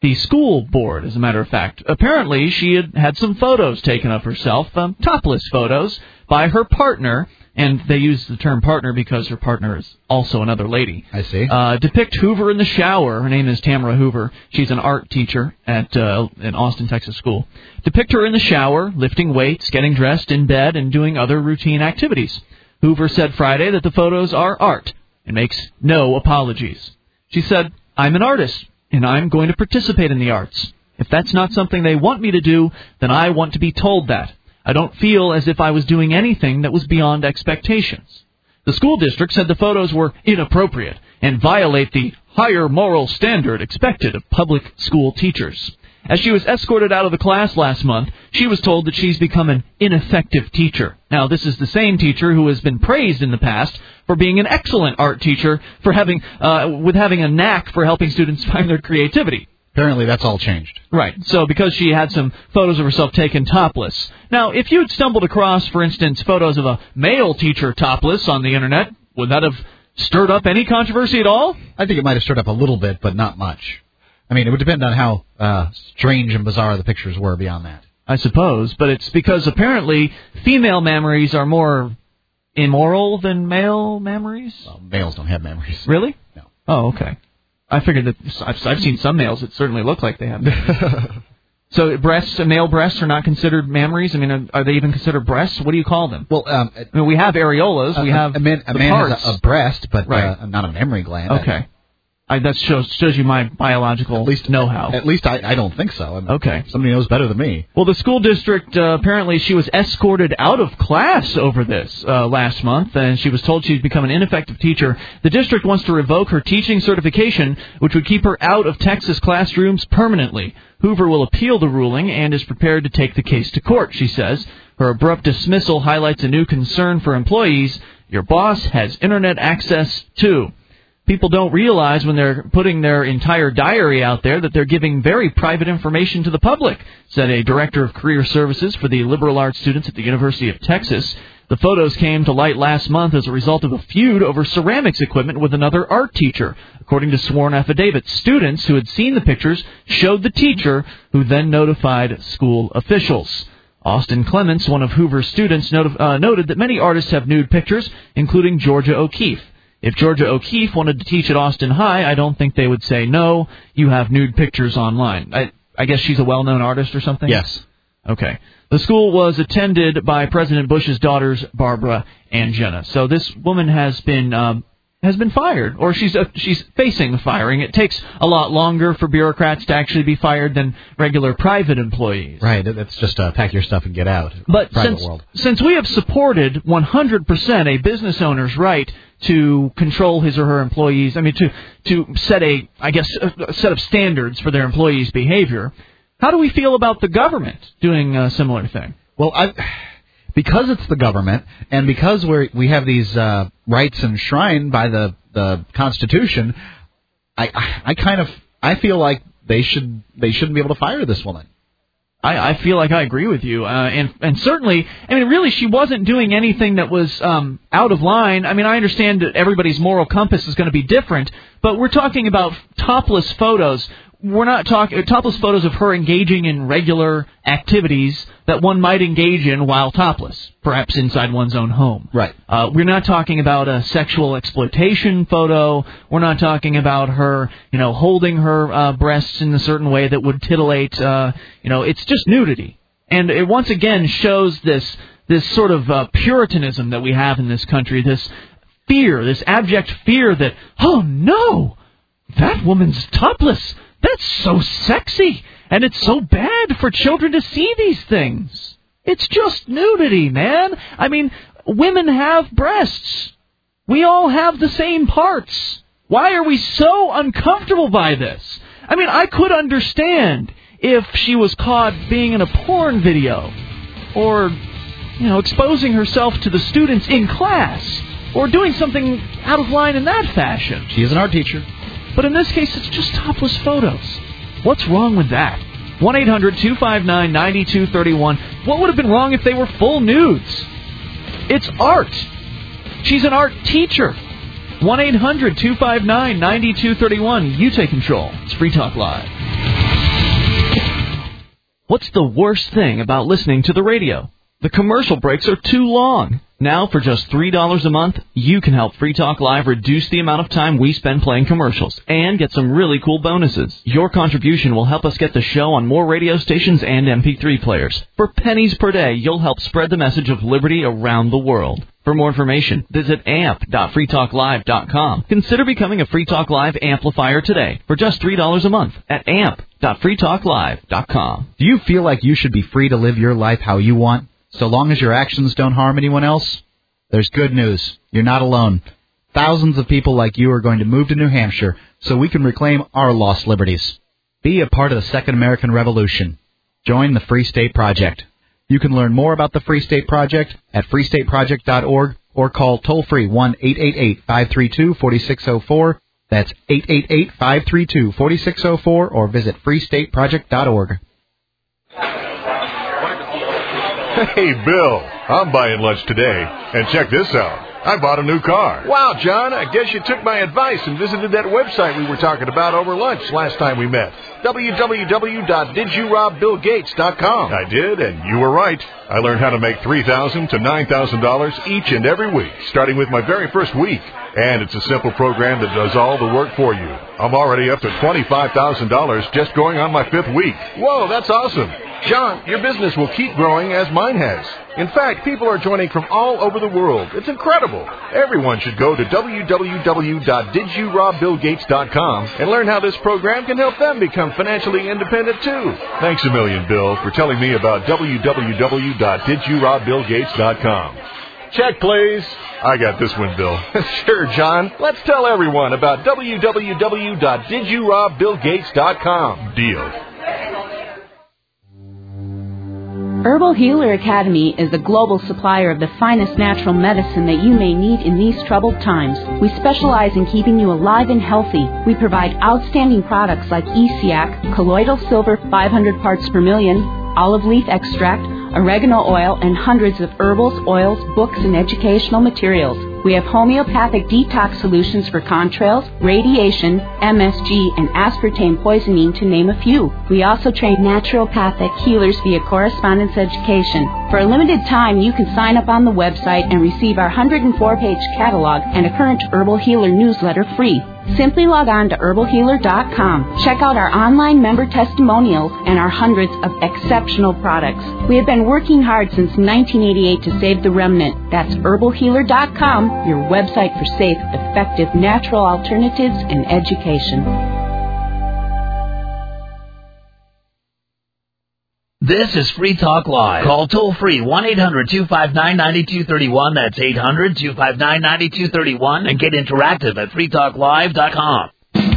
Speaker 1: the school board, as a matter of fact. Apparently, she had had some photos taken of herself, um, topless photos, by her partner, and they use the term partner because her partner is also another lady.
Speaker 2: I see.
Speaker 1: Uh, depict Hoover in the shower. Her name is Tamara Hoover. She's an art teacher at uh, an Austin, Texas school. Depict her in the shower, lifting weights, getting dressed in bed, and doing other routine activities. Hoover said Friday that the photos are art and makes no apologies. She said, "I'm an artist, and I'm going to participate in the arts. If that's not something they want me to do, then I want to be told that. I don't feel as if I was doing anything that was beyond expectations." The school district said the photos were inappropriate and violate the higher moral standard expected of public school teachers. As she was escorted out of the class last month, she was told that she's become an ineffective teacher. Now, this is the same teacher who has been praised in the past for being an excellent art teacher, for having, uh, with having a knack for helping students find their creativity.
Speaker 2: Apparently that's all changed.
Speaker 1: Right. So because she had some photos of herself taken topless. Now, if you had stumbled across, for instance, photos of a male teacher topless on the Internet, would that have stirred up any controversy at all?
Speaker 2: I think it might have stirred up a little bit, but not much. I mean, it would depend on how uh, strange and bizarre the pictures were beyond that.
Speaker 1: I suppose, but it's because apparently female memories are more immoral than male memories?
Speaker 2: Well, males don't have memories.
Speaker 1: Really?
Speaker 2: No.
Speaker 1: Oh, okay. I figured that I've, I've seen some males that certainly look like they have memories. So breasts, male breasts are not considered memories? I mean, are, are they even considered breasts? What do you call them?
Speaker 2: Well, um,
Speaker 1: I mean, we have areolas. We
Speaker 2: a,
Speaker 1: have
Speaker 2: a man, a
Speaker 1: the
Speaker 2: man
Speaker 1: parts.
Speaker 2: has a, a breast, but
Speaker 1: right.
Speaker 2: uh, not a memory gland.
Speaker 1: Okay. I, that shows shows you my biological
Speaker 2: at least,
Speaker 1: know-how.
Speaker 2: At least I, I don't think so. I mean,
Speaker 1: okay.
Speaker 2: Somebody knows better than me.
Speaker 1: Well, the school district, uh, apparently she was escorted out of class over this uh, last month, and she was told she'd become an ineffective teacher. The district wants to revoke her teaching certification, which would keep her out of Texas classrooms permanently. Hoover will appeal the ruling and is prepared to take the case to court, she says. Her abrupt dismissal highlights a new concern for employees. Your boss has Internet access, too. People don't realize when they're putting their entire diary out there that they're giving very private information to the public, said a director of career services for the liberal arts students at the University of Texas. The photos came to light last month as a result of a feud over ceramics equipment with another art teacher. According to sworn affidavits, students who had seen the pictures showed the teacher, who then notified school officials. Austin Clements, one of Hoover's students, not- uh, noted that many artists have nude pictures, including Georgia O'Keeffe. If Georgia O'Keeffe wanted to teach at Austin High, I don't think they would say, no, you have nude pictures online. I, I guess she's a well-known artist or something?
Speaker 2: Yes.
Speaker 1: Okay. The school was attended by President Bush's daughters, Barbara and Jenna. So this woman has been um, has been fired, or she's uh, she's facing firing. It takes a lot longer for bureaucrats to actually be fired than regular private employees.
Speaker 2: Right. That's just uh, pack your stuff and get out.
Speaker 1: But
Speaker 2: private
Speaker 1: since,
Speaker 2: world.
Speaker 1: since we have supported one hundred percent a business owner's right to control his or her employees, I mean, to to set a, I guess, a set of standards for their employees' behavior, how do we feel about the government doing a similar thing?
Speaker 2: Well, I, because it's the government, and because we we have these uh, rights enshrined by the, the Constitution, I, I I kind of I feel like they should they shouldn't be able to fire this woman.
Speaker 1: I, I feel like I agree with you, uh, and and certainly, I mean, really, she wasn't doing anything that was um, out of line. I mean, I understand that everybody's moral compass is going to be different, but we're talking about topless photos. We're not talking topless photos of her engaging in regular activities that one might engage in while topless, perhaps inside one's own home.
Speaker 2: Right.
Speaker 1: Uh, we're not talking about a sexual exploitation photo. We're not talking about her, you know, holding her uh, breasts in a certain way that would titillate. Uh, you know, it's just nudity, and it once again shows this this sort of uh, puritanism that we have in this country. This fear, this abject fear that, oh no, that woman's topless. That's so sexy, and it's so bad for children to see these things. It's just nudity, man. I mean, women have breasts. We all have the same parts. Why are we so uncomfortable by this? I mean, I could understand if she was caught being in a porn video, or, you know, exposing herself to the students in class, or doing something out of line in that fashion.
Speaker 2: She is an art teacher.
Speaker 1: But in this case, it's just topless photos. What's wrong with that? one eight hundred two five nine nine two three one. What would have been wrong if they were full nudes? It's art. She's an art teacher. one eight hundred two five nine nine two three one. You take control. It's Free Talk Live. What's the worst thing about listening to the radio? The commercial breaks are too long. Now, for just three dollars a month, you can help Free Talk Live reduce the amount of time we spend playing commercials and get some really cool bonuses. Your contribution will help us get the show on more radio stations and M P three players. For pennies per day, you'll help spread the message of liberty around the world. For more information, visit amp dot free talk live dot com. Consider becoming a Free Talk Live amplifier today for just three dollars a month at amp dot free talk live dot com.
Speaker 2: Do you feel like you should be free to live your life how you want, so long as your actions don't harm anyone else? There's good news. You're not alone. Thousands of people like you are going to move to New Hampshire so we can reclaim our lost liberties. Be a part of the Second American Revolution. Join the Free State Project. You can learn more about the Free State Project at free state project dot org or call toll-free one eight eight eight, five three two, four six zero four. That's eight eight eight, five three two, four six zero four or visit free state project dot org.
Speaker 15: Hey, Bill, I'm buying lunch today, and check this out. I bought a new car.
Speaker 16: Wow, John, I guess you took my advice and visited that website we were talking about over lunch last time we met. w w w dot did you rob bill gates dot com.
Speaker 15: I did, and you were right. I learned how to make three thousand dollars to nine thousand dollars each and every week, starting with my very first week. And it's a simple program that does all the work for you. I'm already up to twenty-five thousand dollars just going on my fifth week.
Speaker 16: Whoa, that's awesome. John, your business will keep growing as mine has. In fact, people are joining from all over the world. It's incredible. Everyone should go to w w w dot did you rob bill gates dot com and learn how this program can help them become financially independent, too.
Speaker 15: Thanks a million, Bill, for telling me about w w w dot did you rob bill gates dot com. Check, please. I got this one, Bill.
Speaker 16: Sure, John. Let's tell everyone about w w w dot did you rob bill gates dot com.
Speaker 15: Deal.
Speaker 17: Herbal Healer Academy is a global supplier of the finest natural medicine that you may need in these troubled times. We specialize in keeping you alive and healthy. We provide outstanding products like E C A C, colloidal silver five hundred parts per million, olive leaf extract, oregano oil, and hundreds of herbals, oils, books, and educational materials. We have homeopathic detox solutions for contrails, radiation, M S G, and aspartame poisoning, to name a few. We also train naturopathic healers via correspondence education. For a limited time, you can sign up on the website and receive our one hundred four page catalog and a current Herbal Healer newsletter free. Simply log on to herbal healer dot com. Check out our online member testimonials and our hundreds of exceptional products. We have been working hard since nineteen eighty-eight to save the remnant. That's herbal healer dot com, your website for safe, effective, natural alternatives and education.
Speaker 9: This is Free Talk Live. Call toll-free one eight hundred two five nine nine two three one. That's eight hundred two five nine nine two three one. And get interactive at free talk live dot com.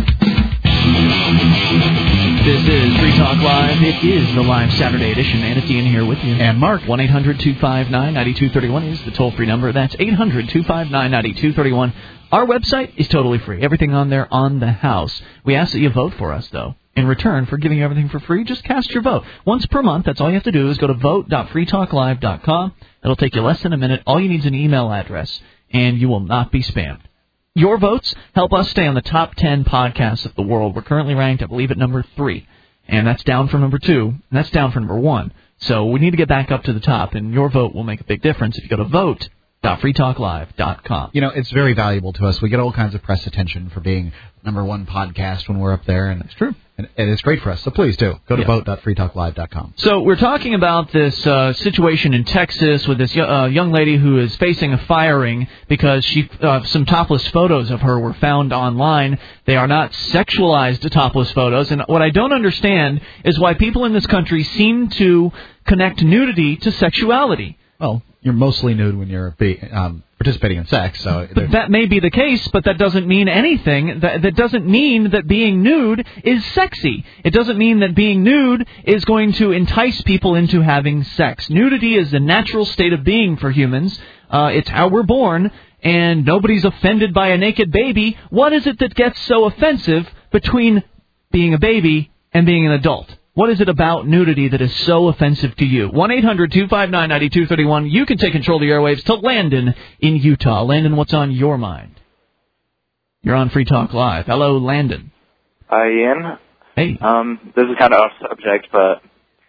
Speaker 1: This is Free Talk Live. It is the live Saturday edition, and it's Ian here with you.
Speaker 2: And Mark.
Speaker 1: one eight hundred two five nine nine two three one is the toll-free number. That's eight hundred two five nine nine two three one. Our website is totally free. Everything on there on the house. We ask that you vote for us, though. In return for giving you everything for free, just cast your vote. Once per month, that's all you have to do is go to vote dot free talk live dot com. It'll take you less than a minute. All you need is an email address, and you will not be spammed. Your votes help us stay on the top ten podcasts of the world. We're currently ranked, I believe, at number three. And that's down from number two, and that's down from number one. So we need to get back up to the top, and your vote will make a big difference if you go to vote dot free talk live dot com.
Speaker 2: You know, it's very valuable to us. We get all kinds of press attention for being number one podcast when we're up there, and it's
Speaker 1: true.
Speaker 2: And, and it's great for us, so please do. Go to
Speaker 1: yeah.
Speaker 2: vote dot free talk live dot com.
Speaker 1: So we're talking about this uh, situation in Texas with this uh, young lady who is facing a firing because she uh, some topless photos of her were found online. They are not sexualized topless photos, and what I don't understand is why people in this country seem to connect nudity to sexuality.
Speaker 2: Well, you're mostly nude when you're um, participating in sex. So
Speaker 1: but that may be the case, but that doesn't mean anything. That, that doesn't mean that being nude is sexy. It doesn't mean that being nude is going to entice people into having sex. Nudity is the natural state of being for humans. Uh, it's how we're born, and nobody's offended by a naked baby. What is it that gets so offensive between being a baby and being an adult? What is it about nudity that is so offensive to you? one eight hundred two five nine nine two three one. You can take control of the airwaves to Landon in Utah. Landon, what's on your mind? You're on Free Talk Live. Hello, Landon.
Speaker 18: Hi, Ian.
Speaker 1: Hey.
Speaker 18: Um, this is kind of off subject, but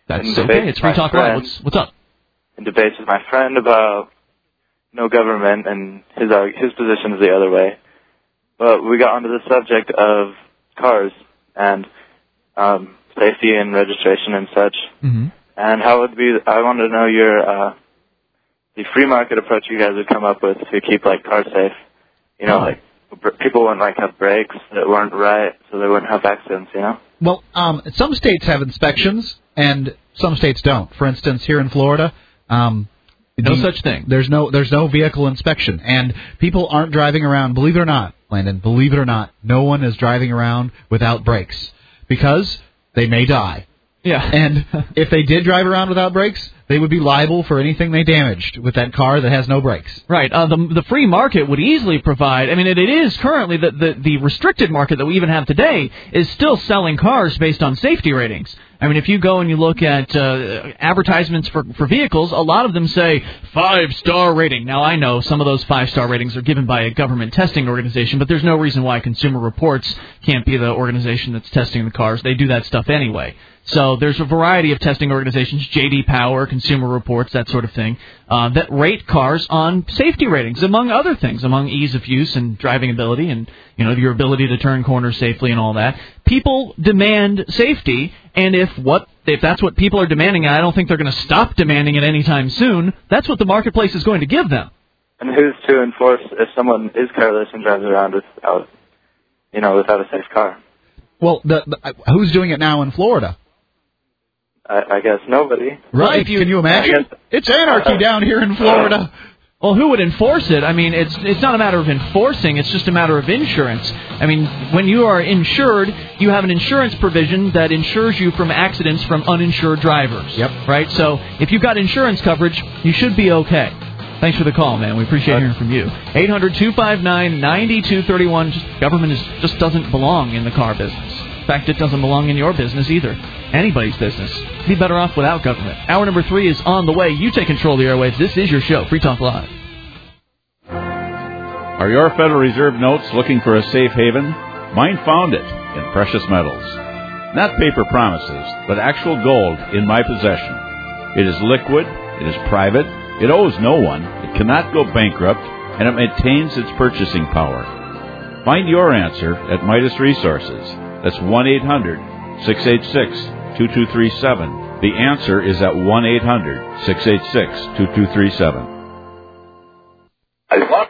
Speaker 1: That's
Speaker 18: in
Speaker 1: okay.
Speaker 18: debates
Speaker 1: It's
Speaker 18: with
Speaker 1: Free
Speaker 18: my
Speaker 1: Talk Live.
Speaker 18: friend-
Speaker 1: What's, what's up?
Speaker 18: In debates with my friend about no government, and his arg- his position is the other way. But we got onto the subject of cars and um, safety and registration and such.
Speaker 1: Mm-hmm.
Speaker 18: And how would be? I wanted to know your uh, the free market approach you guys would come up with to keep like cars safe. You know, like br- people wouldn't like have brakes that weren't right, so they wouldn't have accidents. You know.
Speaker 2: Well, um, some states have inspections, and some states don't. For instance, here in Florida, um,
Speaker 1: no
Speaker 2: the,
Speaker 1: such thing.
Speaker 2: There's no there's no vehicle inspection, and people aren't driving around. Believe it or not, Landon, believe it or not, no one is driving around without brakes because they may die.
Speaker 1: Yeah.
Speaker 2: And if they did drive around without brakes, they would be liable for anything they damaged with that car that has no brakes.
Speaker 1: Right. Uh, the the free market would easily provide. I mean, it, it is currently the, the the restricted market that we even have today is still selling cars based on safety ratings. I mean, if you go and you look at uh, advertisements for for vehicles, a lot of them say five star rating. Now, I know some of those five star ratings are given by a government testing organization, but there's no reason why Consumer Reports can't be the organization that's testing the cars. They do that stuff anyway. So there's a variety of testing organizations, J D Power, Consumer Reports, that sort of thing, uh, that rate cars on safety ratings, among other things, among ease of use and driving ability and, you know, your ability to turn corners safely and all that. People demand safety, and if what if that's what people are demanding, and I don't think they're going to stop demanding it anytime soon, that's what the marketplace is going to give them.
Speaker 18: And who's to enforce if someone is careless and drives around without, you know, without a safe car?
Speaker 2: Well, the, the, who's doing it now in Florida?
Speaker 18: I, I guess nobody.
Speaker 2: Right. Can you imagine? It's anarchy down here in Florida.
Speaker 1: Well, who would enforce it? I mean, it's it's not a matter of enforcing. It's just a matter of insurance. I mean, when you are insured, you have an insurance provision that insures you from accidents from uninsured drivers.
Speaker 2: Yep.
Speaker 1: Right? So if you've got insurance coverage, you should be okay. Thanks for the call, man. We appreciate hearing from you. eight hundred two five nine nine two three one. Just, government is, just doesn't belong in the car business. In fact, it doesn't belong in your business either. Anybody's business. Be better off without government. Hour number three is on the way. You take control of the airwaves. This is your show, Free Talk Live.
Speaker 5: Are your Federal Reserve notes looking for a safe haven? Mine found it in precious metals. Not paper promises, but actual gold in my possession. It is liquid, it is private, it owes no one, it cannot go bankrupt, and it maintains its purchasing power. Find your answer at Midas Resources. That's one eight hundred six eight six two two three seven. The answer is at one eight hundred six eight six two two three seven.
Speaker 19: I want